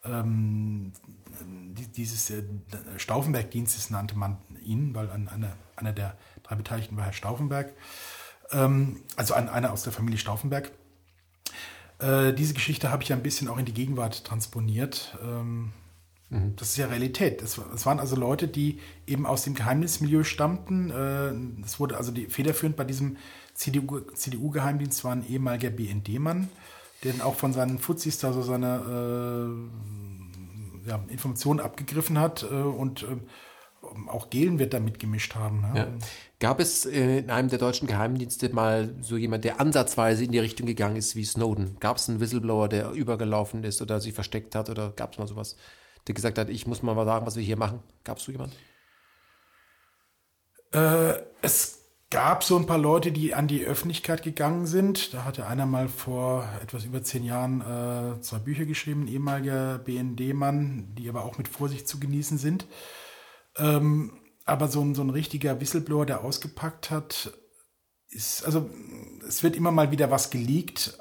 Stauffenberg-Dienstes nannte man ihn, weil einer der 3 Beteiligten war Herr Stauffenberg, also einer aus der Familie Stauffenberg. Diese Geschichte habe ich ja ein bisschen auch in die Gegenwart transponiert. Das ist ja Realität. Es waren also Leute, die eben aus dem Geheimdienstmilieu stammten. Es wurde also federführend bei diesem CDU-Geheimdienst war ein ehemaliger BND-Mann, der dann auch von seinen Fuzis da so seine Informationen abgegriffen hat und auch Gehlen wird da mitgemischt haben. Ja. Gab es in einem der deutschen Geheimdienste mal so jemand, der ansatzweise in die Richtung gegangen ist wie Snowden? Gab es einen Whistleblower, der übergelaufen ist oder sich versteckt hat, oder gab es mal sowas, der gesagt hat, ich muss mal sagen, was wir hier machen? Gab es so jemanden? Es gab so ein paar Leute, die an die Öffentlichkeit gegangen sind. Da hatte einer mal vor etwas über 10 Jahren 2 Bücher geschrieben, ein ehemaliger BND-Mann, die aber auch mit Vorsicht zu genießen sind. Aber so ein richtiger Whistleblower, der ausgepackt hat, es wird immer mal wieder was geleakt,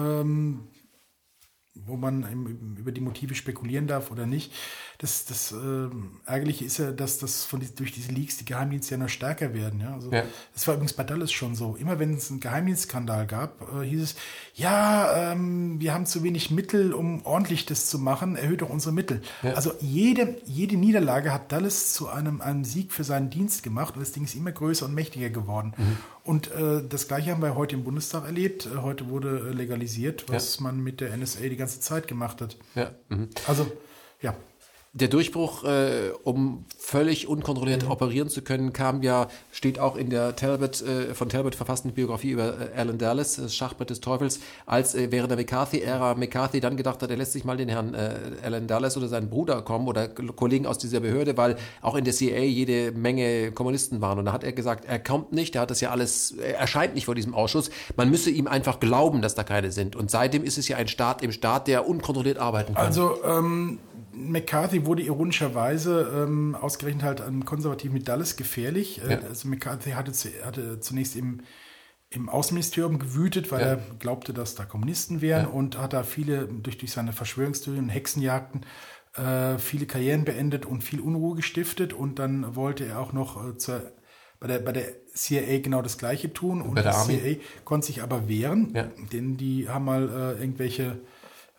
wo man über die Motive spekulieren darf oder nicht. Das Ärgerliche ist ja, dass durch diese Leaks die Geheimdienste ja noch stärker werden. Ja? Also, das war übrigens bei Dulles schon so. Immer wenn es einen Geheimdienstskandal gab, hieß es, wir haben zu wenig Mittel, um ordentlich das zu machen, erhöht doch unsere Mittel. Ja. Also jede Niederlage hat Dulles zu einem Sieg für seinen Dienst gemacht und das Ding ist immer größer und mächtiger geworden. Und das Gleiche haben wir heute im Bundestag erlebt. Heute wurde legalisiert, was man mit der NSA die ganze Zeit gemacht hat. Ja. Also, ja. Der Durchbruch, um völlig unkontrolliert operieren zu können, steht auch in der von Talbot verfassten Biografie über Alan Dulles, das Schachbrett des Teufels, als während der McCarthy-Ära McCarthy dann gedacht hat, er lässt sich mal den Herrn Alan Dulles oder seinen Bruder kommen oder Kollegen aus dieser Behörde, weil auch in der CIA jede Menge Kommunisten waren. Und da hat er gesagt, er kommt nicht, er hat das ja alles, er erscheint nicht vor diesem Ausschuss, man müsse ihm einfach glauben, dass da keine sind. Und seitdem ist es ja ein Staat im Staat, der unkontrolliert arbeiten kann. Also, McCarthy wurde ironischerweise ausgerechnet halt einem Konservativen mit Dulles gefährlich. Also McCarthy hatte zunächst im Außenministerium gewütet, weil er glaubte, dass da Kommunisten wären und hat da durch seine Verschwörungstheorien und Hexenjagden viele Karrieren beendet und viel Unruhe gestiftet. Und dann wollte er auch noch bei der CIA genau das Gleiche tun. Und die CIA konnte sich aber wehren, denn die haben mal irgendwelche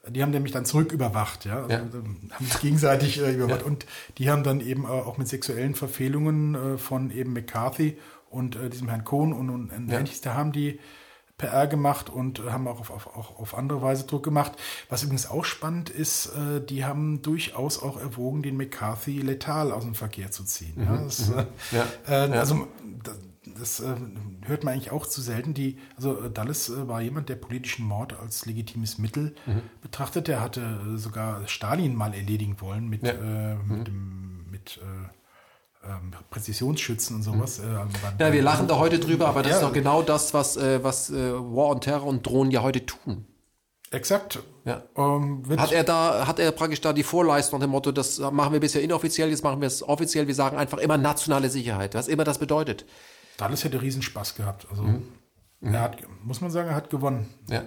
Die haben nämlich dann zurück überwacht, ja. Also, haben sich gegenseitig überwacht. Ja. Und die haben dann eben auch mit sexuellen Verfehlungen von eben McCarthy und diesem Herrn Cohn und ähnliches, da haben die PR gemacht und haben auch auf andere Weise Druck gemacht. Was übrigens auch spannend ist, die haben durchaus auch erwogen, den McCarthy letal aus dem Verkehr zu ziehen. Also das hört man eigentlich auch zu selten. Dulles war jemand, der politischen Mord als legitimes Mittel betrachtet. Er hatte sogar Stalin mal erledigen wollen mit Präzisionsschützen und sowas. Wir lachen da heute drüber, aber das ist doch genau das, was War on Terror und Drohnen ja heute tun. Exakt. Ja. Hat er praktisch da die Vorleistung nach dem Motto, das machen wir bisher inoffiziell, jetzt machen wir es offiziell, wir sagen einfach immer nationale Sicherheit, was immer das bedeutet. Dulles hätte riesen Spaß gehabt. Also muss man sagen, er hat gewonnen. Ja.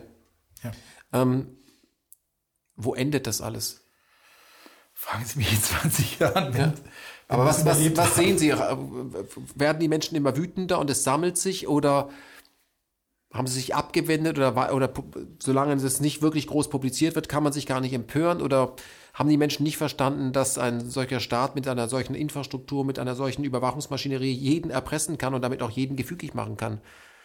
Wo endet das alles? Fragen Sie mich in 20 Jahren. Ja. Aber was sehen Sie? Werden die Menschen immer wütender und es sammelt sich oder haben sie sich abgewendet oder solange es nicht wirklich groß publiziert wird, kann man sich gar nicht empören oder haben die Menschen nicht verstanden, dass ein solcher Staat mit einer solchen Infrastruktur, mit einer solchen Überwachungsmaschinerie jeden erpressen kann und damit auch jeden gefügig machen kann?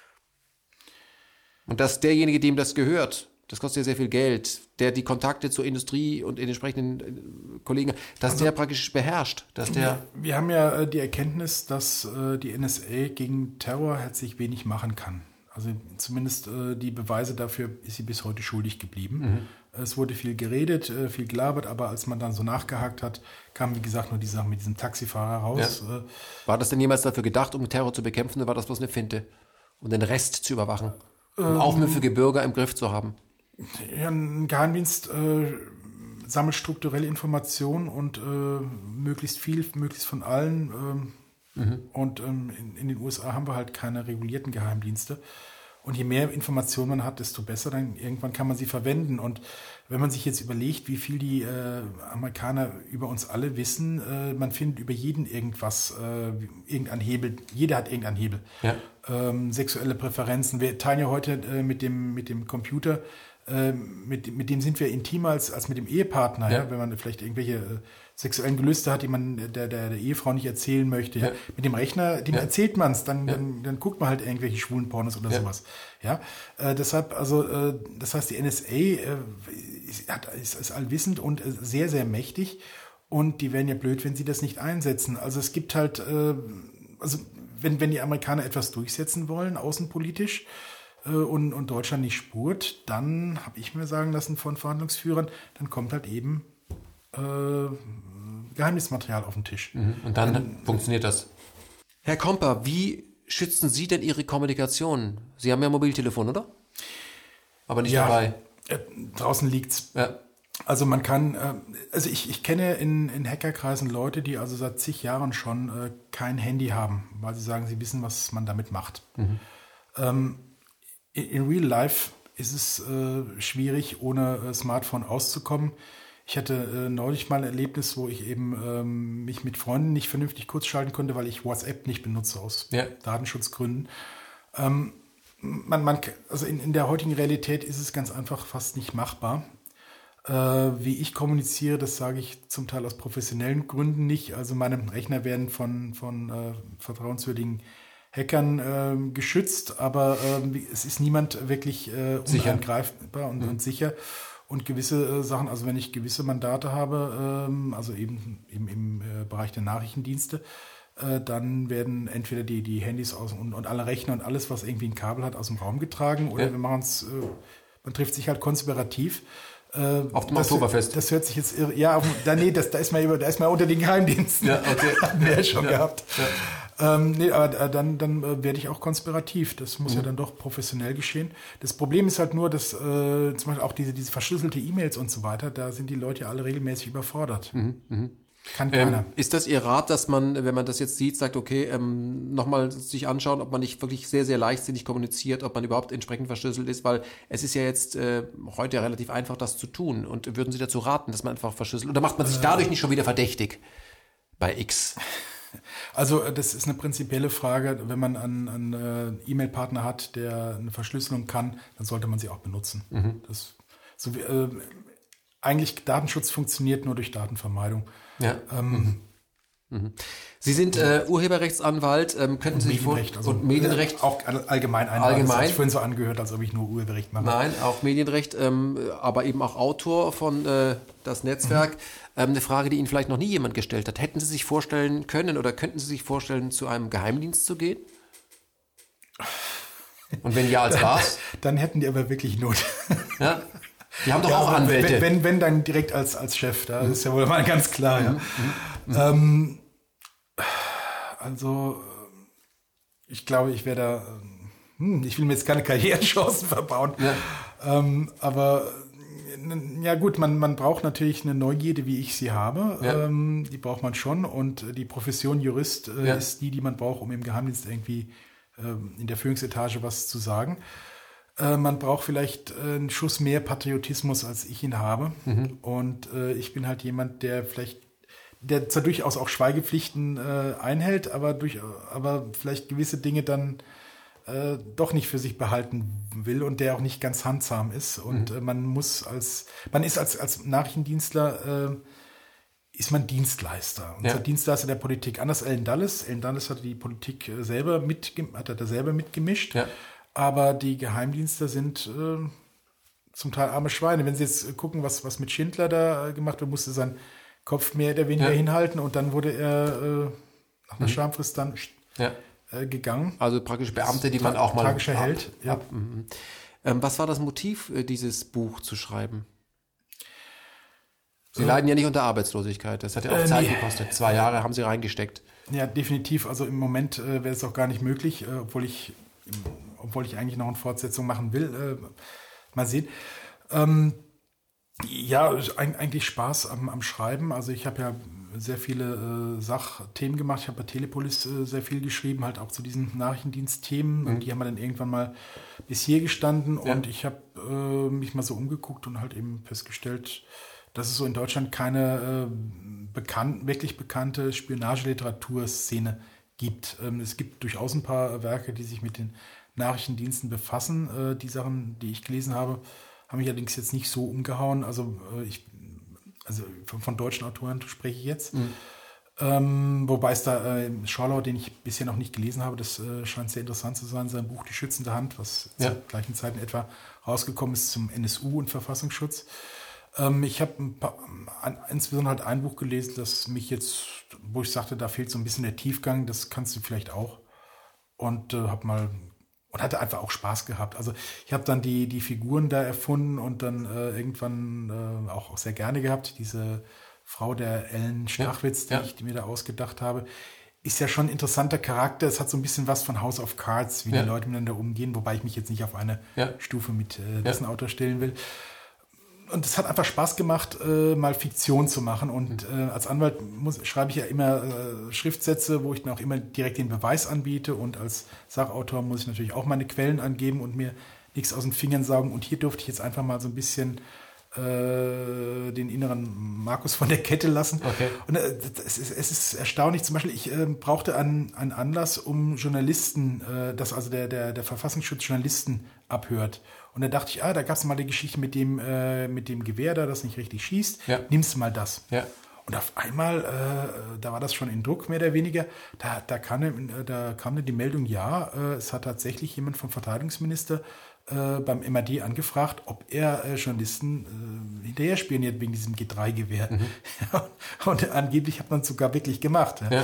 Und dass derjenige, dem das gehört, das kostet ja sehr viel Geld, der die Kontakte zur Industrie und den entsprechenden Kollegen, dass der praktisch beherrscht. Wir haben ja die Erkenntnis, dass die NSA gegen Terror herzlich wenig machen kann. Also zumindest die Beweise dafür ist sie bis heute schuldig geblieben. Es wurde viel geredet, viel gelabert, aber als man dann so nachgehakt hat, kam wie gesagt nur die Sache mit diesem Taxifahrer raus. Ja. War das denn jemals dafür gedacht, um Terror zu bekämpfen, oder war das bloß eine Finte? Um den Rest zu überwachen? Um aufmüffige Bürger im Griff zu haben? Ja, ein Geheimdienst sammelt strukturelle Informationen und möglichst von allen. Und in den USA haben wir halt keine regulierten Geheimdienste. Und je mehr Informationen man hat, desto besser, dann irgendwann kann man sie verwenden. Und wenn man sich jetzt überlegt, wie viel die Amerikaner über uns alle wissen, man findet über jeden irgendwas, irgendein Hebel. Jeder hat irgendeinen Hebel. Ja. Sexuelle Präferenzen. Wir teilen ja heute mit dem Computer, mit dem sind wir intimer als mit dem Ehepartner, ja? Wenn man vielleicht irgendwelche sexuellen Gelüste hat, die man der Ehefrau nicht erzählen möchte. Ja? Mit dem Rechner, dem erzählt man es, dann guckt man halt irgendwelche schwulen Pornos oder sowas. Ja? Deshalb, das heißt, die NSA ist allwissend und sehr, sehr mächtig und die wären ja blöd, wenn sie das nicht einsetzen. Also es gibt halt, wenn die Amerikaner etwas durchsetzen wollen, außenpolitisch, und Deutschland nicht spurt, dann habe ich mir sagen lassen von Verhandlungsführern, dann kommt halt eben Geheimnismaterial auf den Tisch. Und dann funktioniert das. Herr Komper, wie schützen Sie denn Ihre Kommunikation? Sie haben ja Mobiltelefon, oder? Aber nicht dabei. Draußen liegt's. Ja. Also man kann, ich kenne in Hackerkreisen Leute, die also seit zig Jahren schon kein Handy haben, weil sie sagen, sie wissen, was man damit macht. In Real Life ist es schwierig, ohne Smartphone auszukommen. Ich hatte neulich mal ein Erlebnis, wo ich eben mich mit Freunden nicht vernünftig kurzschalten konnte, weil ich WhatsApp nicht benutze aus Datenschutzgründen. Also in der heutigen Realität ist es ganz einfach fast nicht machbar. Wie ich kommuniziere, das sage ich zum Teil aus professionellen Gründen nicht. Also meine Rechner werden von vertrauenswürdigen Hackern geschützt, aber es ist niemand wirklich unangreifbar und sicher. Und gewisse Sachen, also wenn ich gewisse Mandate habe, also eben im Bereich der Nachrichtendienste, dann werden entweder die Handys und alle Rechner und alles, was irgendwie ein Kabel hat, aus dem Raum getragen oder wir machen es, man trifft sich halt konspirativ. Auf dem Oktoberfest. Das hört sich jetzt irre. Ja, da ist man unter den Geheimdiensten. Ja, okay. Hatten wir ja schon gehabt. Ja. Aber dann werde ich auch konspirativ. Das muss ja dann doch professionell geschehen. Das Problem ist halt nur, dass zum Beispiel auch diese verschlüsselte E-Mails und so weiter, da sind die Leute ja alle regelmäßig überfordert. Kann keiner. Ist das Ihr Rat, dass man, wenn man das jetzt sieht, sagt, okay, nochmal sich anschauen, ob man nicht wirklich sehr, sehr leichtsinnig kommuniziert, ob man überhaupt entsprechend verschlüsselt ist, weil es ist ja jetzt heute relativ einfach, das zu tun. Und würden Sie dazu raten, dass man einfach verschlüsselt? Oder macht man sich dadurch nicht schon wieder verdächtig bei X? Also das ist eine prinzipielle Frage. Wenn man einen E-Mail-Partner hat, der eine Verschlüsselung kann, dann sollte man sie auch benutzen. eigentlich Datenschutz funktioniert nur durch Datenvermeidung. Ja. Sie sind Urheberrechtsanwalt, könnten Sie sich Medienrecht, und Medienrecht auch allgemein. Allgemein. Das hat sich vorhin so angehört, als ob ich nur Urheberrecht mache. Nein, auch Medienrecht, aber eben auch Autor von das Netzwerk. Eine Frage, die Ihnen vielleicht noch nie jemand gestellt hat. Hätten Sie sich vorstellen können oder könnten Sie sich vorstellen, zu einem Geheimdienst zu gehen? Und wenn ja, als was? Dann hätten die aber wirklich Not. Ja? Die haben doch auch Anwälte. Wenn dann direkt als Chef, da ist ja wohl mal ganz klar. Ja. Also, ich glaube, ich werde da, ich will mir jetzt keine Karrierechancen verbauen, aber ja gut, man braucht natürlich eine Neugierde, wie ich sie habe, die braucht man schon, und die Profession Jurist ist die man braucht, um im Geheimdienst irgendwie in der Führungsetage was zu sagen. Man braucht vielleicht einen Schuss mehr Patriotismus, als ich ihn habe, und ich bin halt jemand, der zwar durchaus auch Schweigepflichten einhält, aber vielleicht gewisse Dinge dann doch nicht für sich behalten will und der auch nicht ganz handsam ist. Und man ist als Nachrichtendienstler ist man Dienstleister. Und zwar Dienstleister der Politik. Anders Ellen Dulles. Ellen Dulles hat die Politik selber mitgemischt. Ja. Aber die Geheimdienste sind zum Teil arme Schweine. Wenn Sie jetzt gucken, was mit Schindler da gemacht wird, musste sein Kopf mehr oder weniger hinhalten, und dann wurde er nach einer Schamfrist dann gegangen. Also praktisch Beamte, die man auch mal... Tragischer Held, ja. Was war das Motiv, dieses Buch zu schreiben? Sie leiden ja nicht unter Arbeitslosigkeit. Das hat ja auch Zeit gekostet. 2 Jahre haben Sie reingesteckt. Ja, definitiv. Also im Moment wäre es auch gar nicht möglich, obwohl ich eigentlich noch eine Fortsetzung machen will. Mal sehen. Ja, eigentlich Spaß am Schreiben. Also ich habe ja sehr viele Sachthemen gemacht. Ich habe bei Telepolis sehr viel geschrieben, halt auch zu diesen Nachrichtendienstthemen. Und die haben dann irgendwann mal bis hier gestanden. Und ich habe mich mal so umgeguckt und halt eben festgestellt, dass es so in Deutschland keine wirklich bekannte Spionageliteraturszene gibt. Es gibt durchaus ein paar Werke, die sich mit den Nachrichtendiensten befassen. Die Sachen, die ich gelesen habe, haben mich allerdings jetzt nicht so umgehauen. Also von deutschen Autoren spreche ich jetzt. Wobei es da Schorlau, den ich bisher noch nicht gelesen habe, das scheint sehr interessant zu sein, sein Buch Die schützende Hand, was zur gleichen Zeit in etwa rausgekommen ist zum NSU und Verfassungsschutz. Ich habe insbesondere halt ein Buch gelesen, das mich jetzt, wo ich sagte, da fehlt so ein bisschen der Tiefgang, das kannst du vielleicht auch. Und hatte einfach auch Spaß gehabt. Also ich habe dann die Figuren da erfunden und dann irgendwann auch sehr gerne gehabt. Diese Frau der Ellen Stachwitz, die ich mir da ausgedacht habe, ist ja schon ein interessanter Charakter. Es hat so ein bisschen was von House of Cards, wie die Leute miteinander umgehen, wobei ich mich jetzt nicht auf eine Stufe mit dessen Autor stellen will. Und es hat einfach Spaß gemacht, mal Fiktion zu machen. Und als Anwalt schreibe ich ja immer Schriftsätze, wo ich dann auch immer direkt den Beweis anbiete. Und als Sachautor muss ich natürlich auch meine Quellen angeben und mir nichts aus den Fingern saugen. Und hier durfte ich jetzt einfach mal so ein bisschen den inneren Markus von der Kette lassen. Okay. Und es ist erstaunlich. Zum Beispiel, ich brauchte einen Anlass, um Journalisten, dass also der Verfassungsschutz Journalisten abhört. Und da dachte ich, da gab es mal die Geschichte mit dem Gewehr da, das nicht richtig schießt. Nimmst du mal das. Ja. Und auf einmal, da war das schon in Druck, mehr oder weniger, da kam dann die Meldung, es hat tatsächlich jemand vom Verteidigungsminister beim MAD angefragt, ob er Journalisten hinterher spioniert wegen diesem G3-Gewehr. Und angeblich hat man es sogar wirklich gemacht. Ja.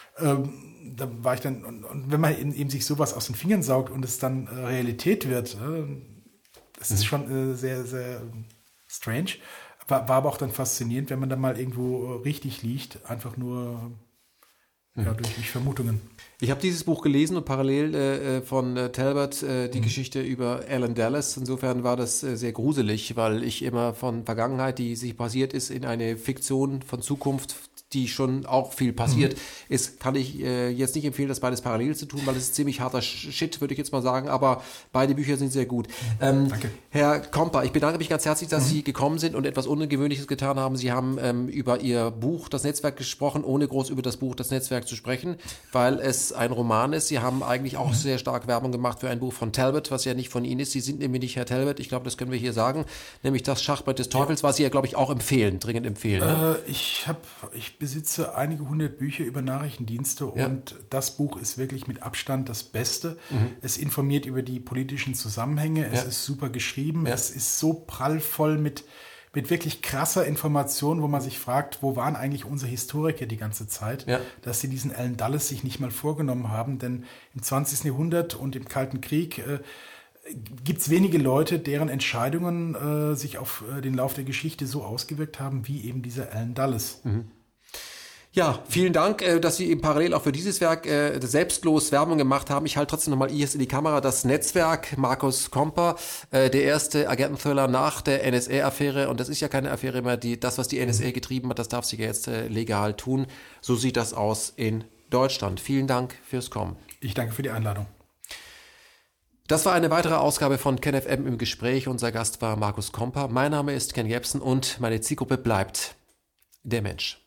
Da war ich dann, und wenn man eben sich sowas aus den Fingern saugt und es dann Realität wird, das ist schon sehr, sehr strange. War aber auch dann faszinierend, wenn man dann mal irgendwo richtig liegt, einfach nur durch Vermutungen. Ich habe dieses Buch gelesen und parallel von Talbot die Geschichte über Alan Dulles. Insofern war das sehr gruselig, weil ich immer von Vergangenheit, die sich basiert ist, in eine Fiktion von Zukunft die schon auch viel passiert ist, kann ich jetzt nicht empfehlen, das beides parallel zu tun, weil es ist ziemlich harter Shit, würde ich jetzt mal sagen, aber beide Bücher sind sehr gut. Danke. Herr Komper, ich bedanke mich ganz herzlich, dass Sie gekommen sind und etwas Ungewöhnliches getan haben. Sie haben über Ihr Buch Das Netzwerk gesprochen, ohne groß über das Buch Das Netzwerk zu sprechen, weil es ein Roman ist. Sie haben eigentlich auch sehr stark Werbung gemacht für ein Buch von Talbot, was ja nicht von Ihnen ist. Sie sind nämlich nicht Herr Talbot, ich glaube, das können wir hier sagen, nämlich Das Schachbrett des Teufels, was Sie ja, glaube ich, auch dringend empfehlen. Ne? Ich besitze einige hundert Bücher über Nachrichtendienste und das Buch ist wirklich mit Abstand das Beste. Es informiert über die politischen Zusammenhänge, es ist super geschrieben, es ist so prallvoll mit wirklich krasser Information, wo man sich fragt, wo waren eigentlich unsere Historiker die ganze Zeit, dass sie diesen Allen Dulles sich nicht mal vorgenommen haben, denn im 20. Jahrhundert und im Kalten Krieg gibt es wenige Leute, deren Entscheidungen sich auf den Lauf der Geschichte so ausgewirkt haben, wie eben dieser Allen Dulles. Ja, vielen Dank, dass Sie eben parallel auch für dieses Werk selbstlos Werbung gemacht haben. Ich halte trotzdem nochmal IS in die Kamera. Das Netzwerk, Markus Komper, der erste Agenten-Thriller nach der NSA-Affäre. Und das ist ja keine Affäre mehr. Das, was die NSA getrieben hat, das darf sie ja jetzt legal tun. So sieht das aus in Deutschland. Vielen Dank fürs Kommen. Ich danke für die Einladung. Das war eine weitere Ausgabe von KenFM im Gespräch. Unser Gast war Markus Komper. Mein Name ist Ken Jepsen und meine Zielgruppe bleibt der Mensch.